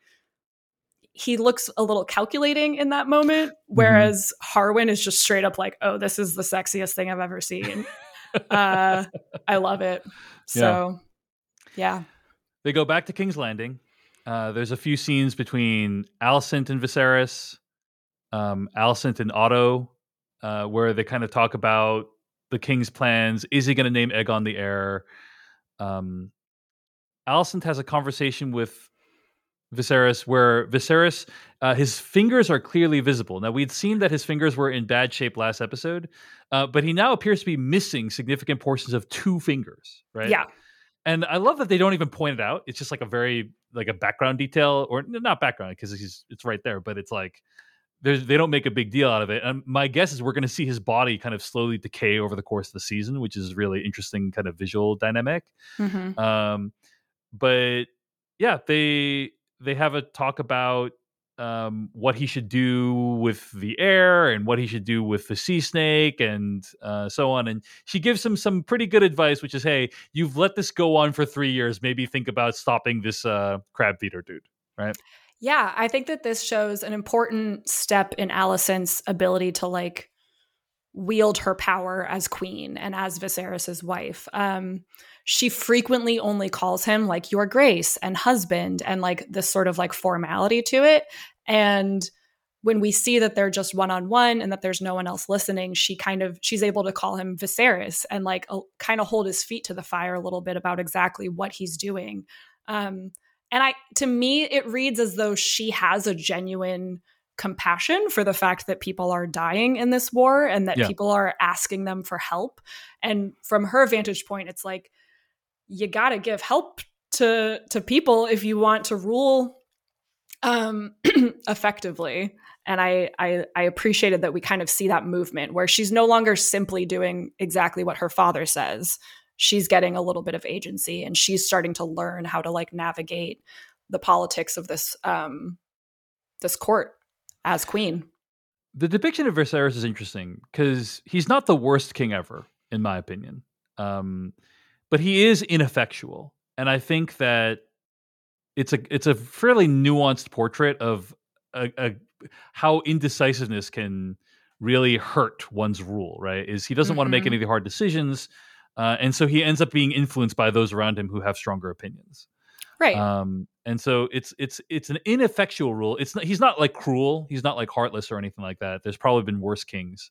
he looks a little calculating in that moment, whereas mm-hmm. Harwin is just straight up like, oh, this is the sexiest thing I've ever seen. uh, I love it. So, yeah. yeah. They go back to King's Landing. Uh, there's a few scenes between Alicent and Viserys, um, Alicent and Otto, uh, where they kind of talk about the king's plans. Is he going to name Aegon the heir? Um, Alicent has a conversation with Viserys, where Viserys, uh, his fingers are clearly visible. Now, we'd seen that his fingers were in bad shape last episode, uh, but he now appears to be missing significant portions of two fingers, right? Yeah. And I love that they don't even point it out. It's just like a very like a background detail, or not background because he's it's right there, but it's like there's they don't make a big deal out of it. And my guess is we're going to see his body kind of slowly decay over the course of the season, which is really interesting kind of visual dynamic. Mm-hmm. Um, but yeah, they they have a talk about um, what he should do with the air and what he should do with the sea snake and uh, so on. And she gives him some pretty good advice, which is, hey, you've let this go on for three years. Maybe think about stopping this uh, crab feeder dude, right? Yeah, I think that this shows an important step in Alicent's ability to like wield her power as queen and as Viserys's wife. Um, she frequently only calls him like your grace and husband and like this sort of like formality to it. And when we see that they're just one-on-one and that there's no one else listening, she kind of, she's able to call him Viserys and like a, kind of hold his feet to the fire a little bit about exactly what he's doing. Um, and I, to me, it reads as though she has a genuine compassion for the fact that people are dying in this war and that yeah. people are asking them for help. And from her vantage point, it's like, you got to give help to, to people if you want to rule um, effectively. And I, I, I appreciated that we kind of see that movement where she's no longer simply doing exactly what her father says. She's getting a little bit of agency and she's starting to learn how to like navigate the politics of this, um, this court as queen. The depiction of Viserys is interesting because he's not the worst king ever, in my opinion. Um, but he is ineffectual. And I think that it's a it's a fairly nuanced portrait of a, a, how indecisiveness can really hurt one's rule, right? Is he doesn't mm-hmm. want to make any of the hard decisions. Uh, and so he ends up being influenced by those around him who have stronger opinions. Right. Um, and so it's it's it's an ineffectual rule. It's not, he's not like cruel. He's not like heartless or anything like that. There's probably been worse kings.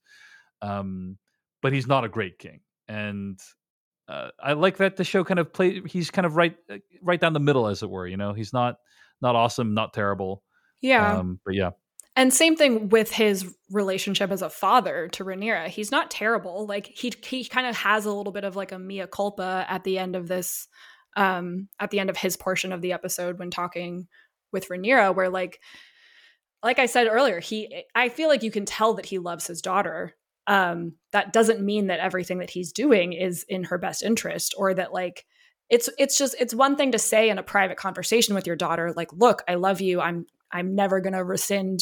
Um, but he's not a great king. And uh, I like that the show kind of play. He's kind of right right down the middle, as it were. You know, he's not not awesome, not terrible. Yeah. Um, but yeah. And same thing with his relationship as a father to Rhaenyra. He's not terrible. Like he he kind of has a little bit of like a mea culpa at the end of this, um, at the end of his portion of the episode when talking with Rhaenyra, where like, like I said earlier, he I feel like you can tell that he loves his daughter. Um, that doesn't mean that everything that he's doing is in her best interest, or that like it's it's just it's one thing to say in a private conversation with your daughter, like, look, I love you. I'm I'm never gonna rescind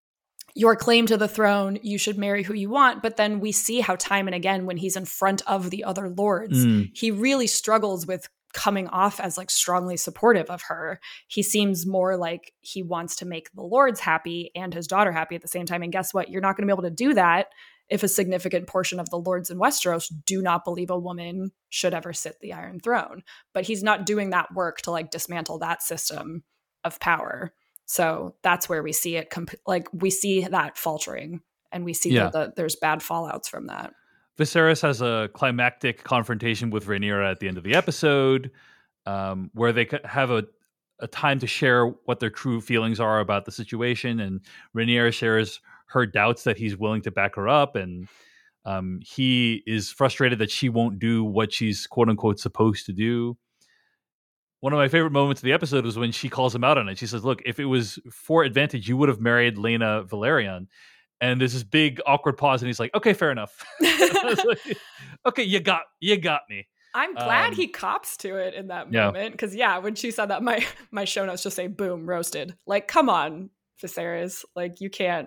your claim to the throne. You should marry who you want. But then we see how time and again, when he's in front of the other lords, mm. he really struggles with coming off as like strongly supportive of her. He seems more like he wants to make the lords happy and his daughter happy at the same time. And guess what? You're not going to be able to do that if a significant portion of the lords in Westeros do not believe a woman should ever sit the Iron Throne. But he's not doing that work to like dismantle that system of power. So that's where we see it, comp- like we see that faltering, and we see yeah. that the, there's bad fallouts from that. Viserys has a climactic confrontation with Rhaenyra at the end of the episode, um, where they have a, a time to share what their true feelings are about the situation, and Rhaenyra shares her doubts that he's willing to back her up, and um, he is frustrated that she won't do what she's quote unquote supposed to do. One of my favorite moments of the episode was when she calls him out on it. She says, look, if it was for advantage, you would have married Laena Velaryon. And there's this big awkward pause, and he's like, okay, fair enough. Like, okay, you got you got me. I'm glad um, he cops to it in that moment. Because, yeah. yeah, when she said that, my, my show notes just say, boom, roasted. Like, come on, Viserys. Like, you can't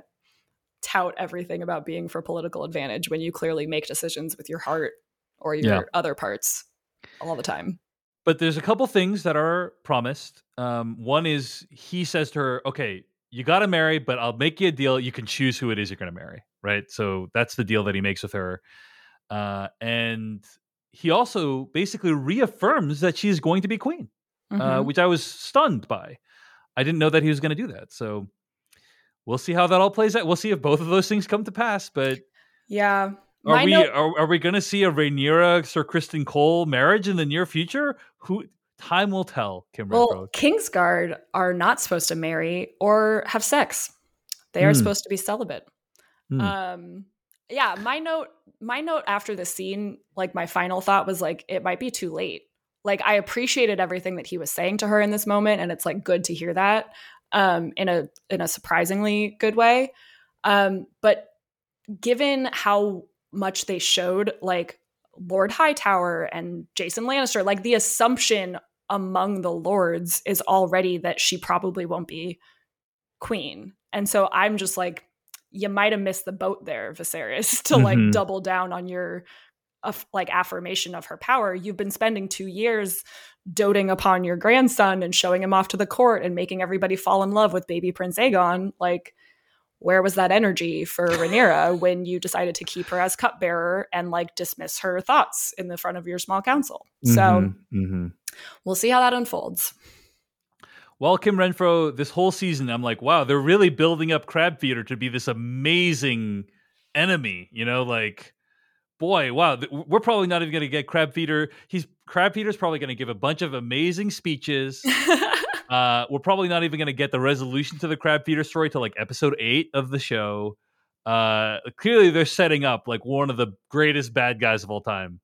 tout everything about being for political advantage when you clearly make decisions with your heart or your yeah. other parts all the time. But there's a couple things that are promised. Um, one is he says to her, okay, you got to marry, but I'll make you a deal. You can choose who it is you're going to marry, right? So that's the deal that he makes with her. Uh, and he also basically reaffirms that she's going to be queen, mm-hmm. uh, which I was stunned by. I didn't know that he was going to do that. So we'll see how that all plays out. We'll see if both of those things come to pass. But yeah. Are My we note- are, are we going to see a Rhaenyra Sir Criston Cole marriage in the near future? Who time will tell. Kim well, Renfro. Kingsguard are not supposed to marry or have sex. They are mm. supposed to be celibate. Mm. Um, yeah, my note my note after the scene, like my final thought was like, it might be too late. like I appreciated everything that he was saying to her in this moment, and it's like good to hear that um, in a in a surprisingly good way. Um, but given how much they showed, like Lord Hightower and Jason Lannister, like the assumption among the lords is already that she probably won't be queen. And so I'm just like, you might have missed the boat there, Viserys, to Mm-hmm. like double down on your uh, like affirmation of her power. You've been spending two years doting upon your grandson and showing him off to the court and making everybody fall in love with baby Prince Aegon. Like, where was that energy for Rhaenyra when you decided to keep her as cupbearer and like dismiss her thoughts in the front of your small council? So Mm-hmm. Mm-hmm. we'll see how that unfolds. Well, Kim Renfro, this whole season, I'm like, wow, they're really building up Crab Feeder to be this amazing enemy. You know, like, boy, wow, th- we're probably not even going to get Crab Feeder. He's Crab Feeder's probably going to give a bunch of amazing speeches. uh, we're probably not even going to get the resolution to the Crab Feeder story till like episode eight of the show. Uh, clearly, they're setting up like one of the greatest bad guys of all time.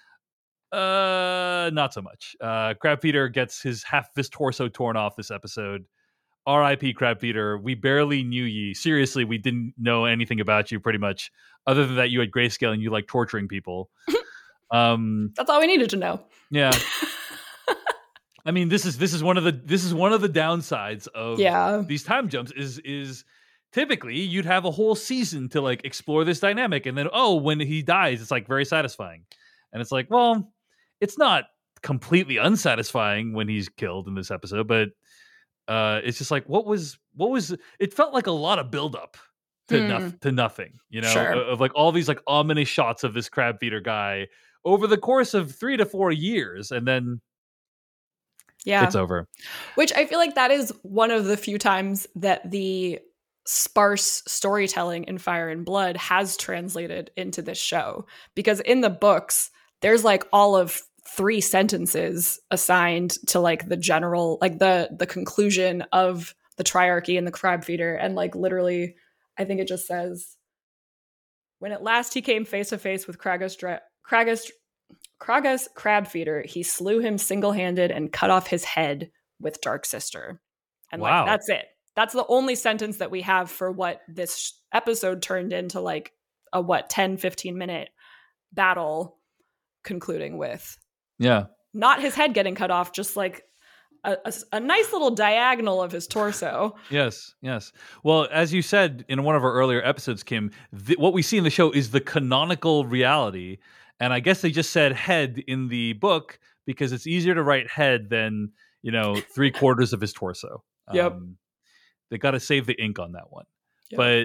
Uh, not so much. Uh, Crab Feeder gets his half of his torso torn off this episode. R I P Crab Feeder. We barely knew ye. Seriously, we didn't know anything about you pretty much, other than that you had grayscale and you like torturing people. Um, That's all we needed to know. Yeah. I mean, this is this is one of the this is one of the downsides of Yeah. these time jumps. Is is typically you'd have a whole season to like explore this dynamic, and then oh, when he dies, it's like very satisfying, and it's like, well, it's not completely unsatisfying when he's killed in this episode, but uh, it's just like, what was, what was, it felt like a lot of buildup to, Hmm. nof- to nothing, you know, Sure. of, of like all these like ominous shots of this Crab Feeder guy over the course of three to four years. And then Yeah. it's over. Which I feel like that is one of the few times that the sparse storytelling in Fire and Blood has translated into this show. Because in the books, there's like all of three sentences assigned to like the general, like the the conclusion of the triarchy and the Crab Feeder. And like literally, I think it just says, when at last he came face to face with Kragus, Dra- Kragus, Kragus Crab Feeder, he slew him single-handed and cut off his head with Dark Sister. And Wow. like that's it. That's the only sentence that we have for what this episode turned into, like a what ten, fifteen minute battle concluding with. Yeah. Not his head getting cut off, just like a, a, a nice little diagonal of his torso. Yes, yes. Well, as you said in one of our earlier episodes, Kim, th- what we see in the show is the canonical reality. And I guess they just said head in the book because it's easier to write head than, you know, three quarters of his torso. Yep. Um, they got to save the ink on that one. Yep. But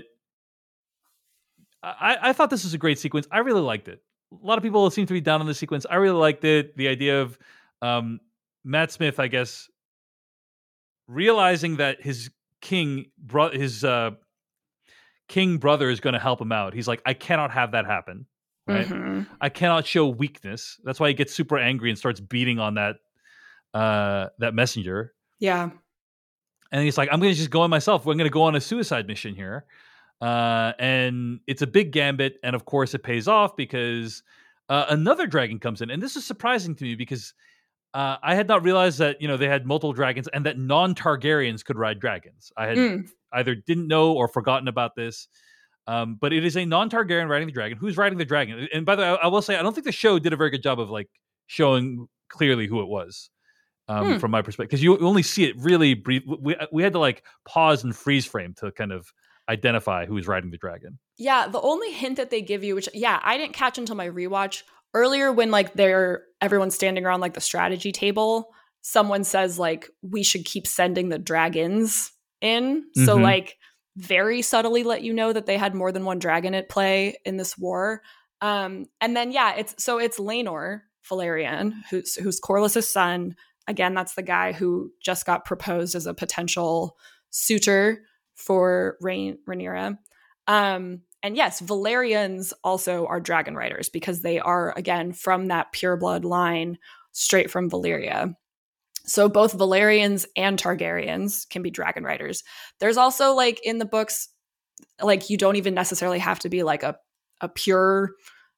I, I thought this was a great sequence. I really liked it. A lot of people seem to be down on the sequence. I really liked it. The idea of um, Matt Smith, I guess, realizing that his king, bro- his uh, king brother is going to help him out. He's like, I cannot have that happen. Right? Mm-hmm. I cannot show weakness. That's why he gets super angry and starts beating on that uh, that messenger. Yeah. And he's like, I'm going to just go on myself. I'm going to go on a suicide mission here. Uh, and it's a big gambit. And of course it pays off because uh, another dragon comes in. And this is surprising to me because uh, I had not realized that, you know, they had multiple dragons and that non-Targaryens could ride dragons. I had Mm. either didn't know or forgotten about this. Um, but it is a non-Targaryen riding the dragon. Who's riding the dragon? And by the way, I, I will say, I don't think the show did a very good job of like showing clearly who it was. Um, Hmm. From my perspective, because you only see it really brief. We we had to like pause and freeze frame to kind of identify who is riding the dragon. Yeah, the only hint that they give you, which yeah, I didn't catch until my rewatch earlier when like they're everyone's standing around like the strategy table, someone says like we should keep sending the dragons in. So Mhm. like very subtly let you know that they had more than one dragon at play in this war. Um, and then yeah, it's so it's Laenor Velaryon, who's who's Corlys's son. Again, that's the guy who just got proposed as a potential suitor for Rhaen- Rhaenyra. Um, and yes, Velaryons also are dragon riders because they are, again, from that pureblood line straight from Valyria. So both Velaryons and Targaryens can be dragon riders. There's also, like, in the books, like, you don't even necessarily have to be, like, a, a pure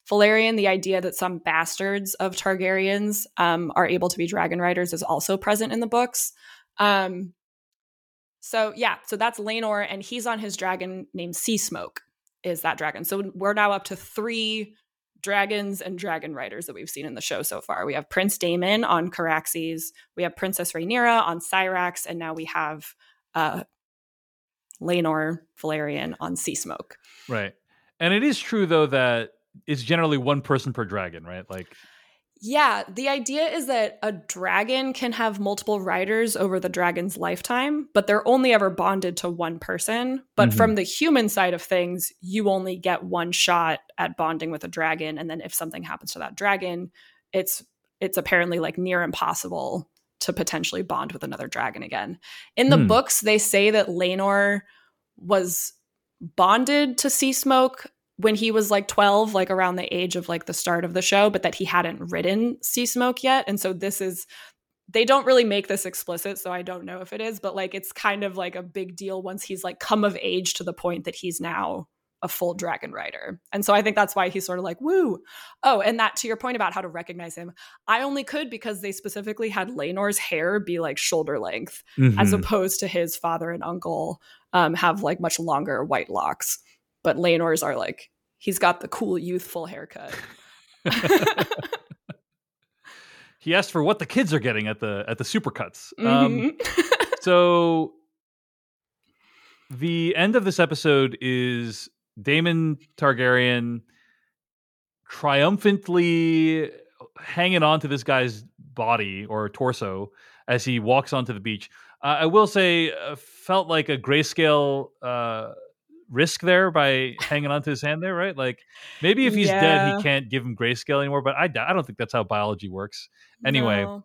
Valerian, the idea that some bastards of Targaryens um, are able to be dragon riders is also present in the books. Um, so yeah, so that's Laenor, and he's on his dragon named Sea Smoke, is that dragon. So we're now up to three dragons and dragon riders that we've seen in the show so far. We have Prince Daemon on Caraxes, we have Princess Rhaenyra on Syrax, and now we have uh, Laenor Valerian on Sea Smoke. Right. And it is true, though, that it's generally one person per dragon, right? Like, yeah, the idea is that a dragon can have multiple riders over the dragon's lifetime, but they're only ever bonded to one person. But mm-hmm. from the human side of things, you only get one shot at bonding with a dragon. And then if something happens to that dragon, it's it's apparently like near impossible to potentially bond with another dragon again. In the mm. books, they say that Laenor was bonded to Sea Smoke when he was like twelve, like around the age of like the start of the show, but that he hadn't ridden Sea Smoke yet. And so this is, they don't really make this explicit, so I don't know if it is, but like it's kind of like a big deal once he's like come of age to the point that he's now a full dragon rider. And so I think that's why he's sort of like, woo. Oh, and that to your point about how to recognize him, I only could because they specifically had Laenor's hair be like shoulder length, mm-hmm. as opposed to his father and uncle um, have like much longer white locks. But Laenor's are like, he's got the cool youthful haircut. He asked for what the kids are getting at the at the supercuts. Mm-hmm. Um, so the end of this episode is Daemon Targaryen triumphantly hanging on to this guy's body or torso as he walks onto the beach. Uh, I will say, uh, felt like a grayscale uh, risk there by hanging onto his hand there, right? Like maybe if he's yeah. dead, he can't give him grayscale anymore. But I, I don't think that's how biology works. Anyway, no.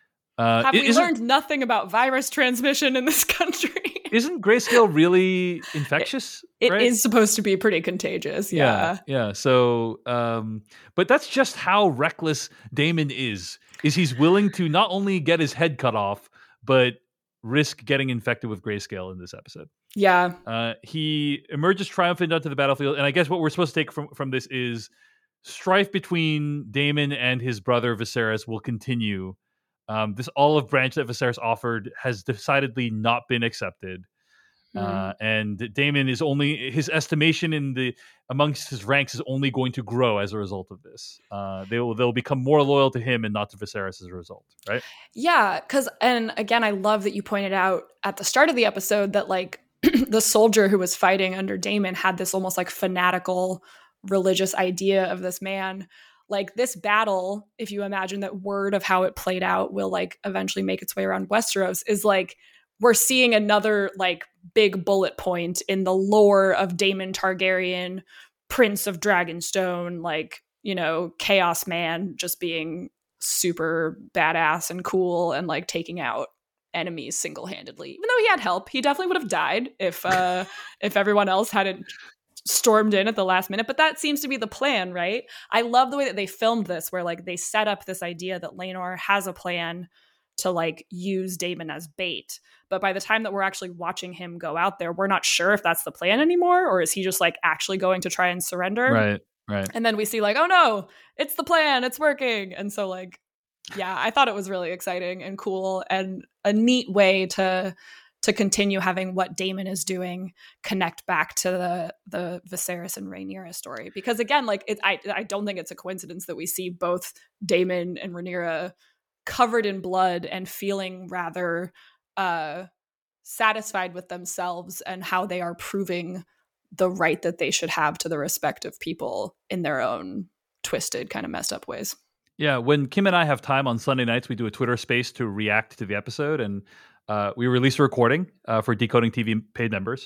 uh, have we learned nothing about virus transmission in this country? Isn't grayscale really infectious? It, it right? is supposed to be pretty contagious. Yeah, yeah. yeah. So, um, but that's just how reckless Daemon is. Is he's willing to not only get his head cut off, but risk getting infected with grayscale in this episode. Yeah. Uh, he emerges triumphant onto the battlefield. And I guess what we're supposed to take from, from this is strife between Daemon and his brother Viserys will continue. Um, this olive branch that Viserys offered has decidedly not been accepted. Mm. Uh, and Daemon is only, his estimation in the amongst his ranks is only going to grow as a result of this. Uh, they will they'll become more loyal to him and not to Viserys as a result, right? Yeah, because and again, I love that you pointed out at the start of the episode that like the soldier who was fighting under Daemon had this almost like fanatical religious idea of this man. Like this battle, if you imagine that word of how it played out will like eventually make its way around Westeros, is like we're seeing another like big bullet point in the lore of Daemon Targaryen, Prince of Dragonstone, like, you know, Chaos Man, just being super badass and cool and like taking out enemies single-handedly. Even though he had help, he definitely would have died if uh if everyone else hadn't stormed in at the last minute. But that seems to be the plan, right? I love the way that they filmed this, where like they set up this idea that Laenor has a plan to like use Daemon as bait. But by the time that we're actually watching him go out there, we're not sure if that's the plan anymore, or is he just like actually going to try and surrender? Right, right. And then we see like, oh no, it's the plan, it's working. And so like, yeah, I thought it was really exciting and cool and a neat way to to continue having what Daemon is doing connect back to the the Viserys and Rhaenyra story. Because again, like it, I I don't think it's a coincidence that we see both Daemon and Rhaenyra covered in blood and feeling rather uh, satisfied with themselves and how they are proving the right that they should have to the respective people in their own twisted, kind of messed up ways. Yeah, when Kim and I have time on Sunday nights, we do a Twitter space to react to the episode, and uh, we release a recording uh, for Decoding T V paid members.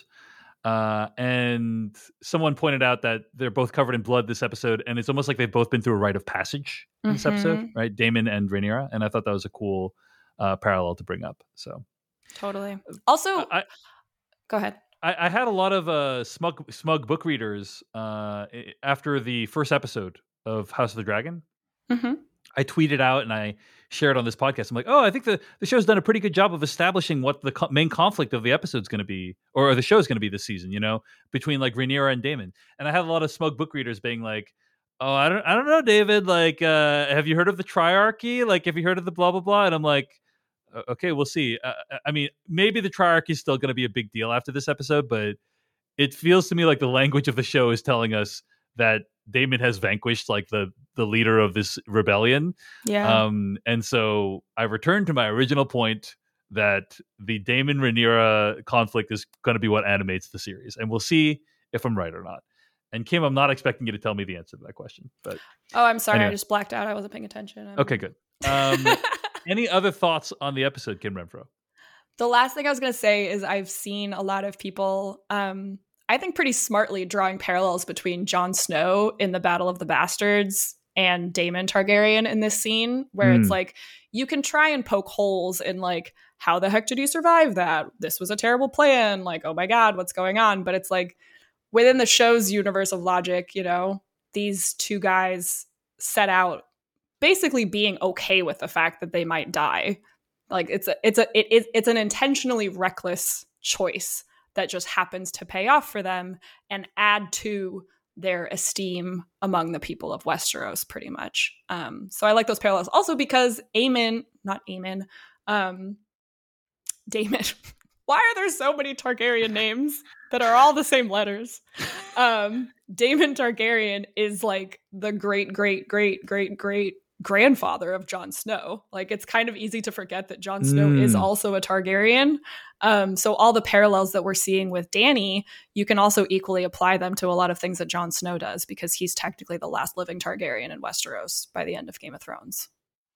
Uh, and someone pointed out that they're both covered in blood this episode, and it's almost like they've both been through a rite of passage in this mm-hmm. episode, right? Daemon and Rhaenyra, and I thought that was a cool uh, parallel to bring up. So totally. Also, I, go ahead. I, I had a lot of uh, smug smug book readers uh, after the first episode of House of the Dragon. Mm-hmm. I tweeted out and I shared on this podcast. I'm like, oh, I think the, the show's done a pretty good job of establishing what the co- main conflict of the episode's going to be, or the show's going to be this season, you know, between like Rhaenyra and Daemon. And I had a lot of smug book readers being like, oh, I don't, I don't know, David. Like, uh, have you heard of the Triarchy? Like, have you heard of the blah blah blah? And I'm like, okay, we'll see. Uh, I mean, maybe the Triarchy is still going to be a big deal after this episode, but it feels to me like the language of the show is telling us that Daemon has vanquished like the the leader of this rebellion. Yeah. Um, and so I returned to my original point that the Daemon Rhaenyra conflict is going to be what animates the series, and we'll see if I'm right or not. And Kim, I'm not expecting you to tell me the answer to that question, but oh, I'm sorry, anyway. I just blacked out. I wasn't paying attention. I'm... Okay, good. Um, any other thoughts on the episode, Kim Renfro? The last thing I was going to say is I've seen a lot of people, um, I think pretty smartly drawing parallels between Jon Snow in the Battle of the Bastards and Daemon Targaryen in this scene, where mm. it's like, you can try and poke holes in like, how the heck did he survive that? This was a terrible plan. Like, oh my God, what's going on? But it's like, within the show's universe of logic, you know, these two guys set out basically being okay with the fact that they might die. Like it's a, it's a, it, it, it's an intentionally reckless choice that just happens to pay off for them and add to their esteem among the people of Westeros, pretty much. Um, so I like those parallels. Also because Aemon, not Aemon, um, Daemon. Why are there so many Targaryen names that are all the same letters? Um, Daemon Targaryen is like the great, great, great, great, great grandfather of Jon Snow. Like it's kind of easy to forget that Jon Snow mm. is also a Targaryen. Um, so all the parallels that we're seeing with Dany, you can also equally apply them to a lot of things that Jon Snow does, because he's technically the last living Targaryen in Westeros by the end of Game of Thrones.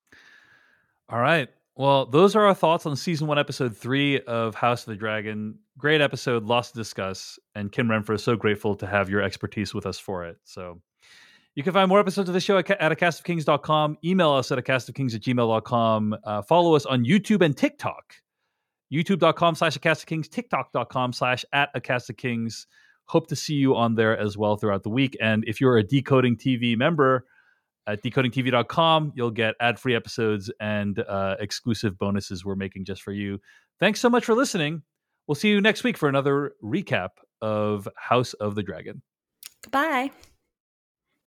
All right. Well, those are our thoughts on season one, episode three of House of the Dragon. Great episode, lots to discuss. And Kim Renfro is so grateful to have your expertise with us for it. So you can find more episodes of the show at, at a cast of kings dot com. Email us at a cast of kings at gmail dot com. Uh, follow us on YouTube and TikTok. YouTube dot com slash a cast of kings, TikTok dot com slash at a cast of kings. Hope to see you on there as well throughout the week. And if you're a Decoding T V member, at decoding t v dot com, you'll get ad-free episodes and uh, exclusive bonuses we're making just for you. Thanks so much for listening. We'll see you next week for another recap of House of the Dragon. Goodbye.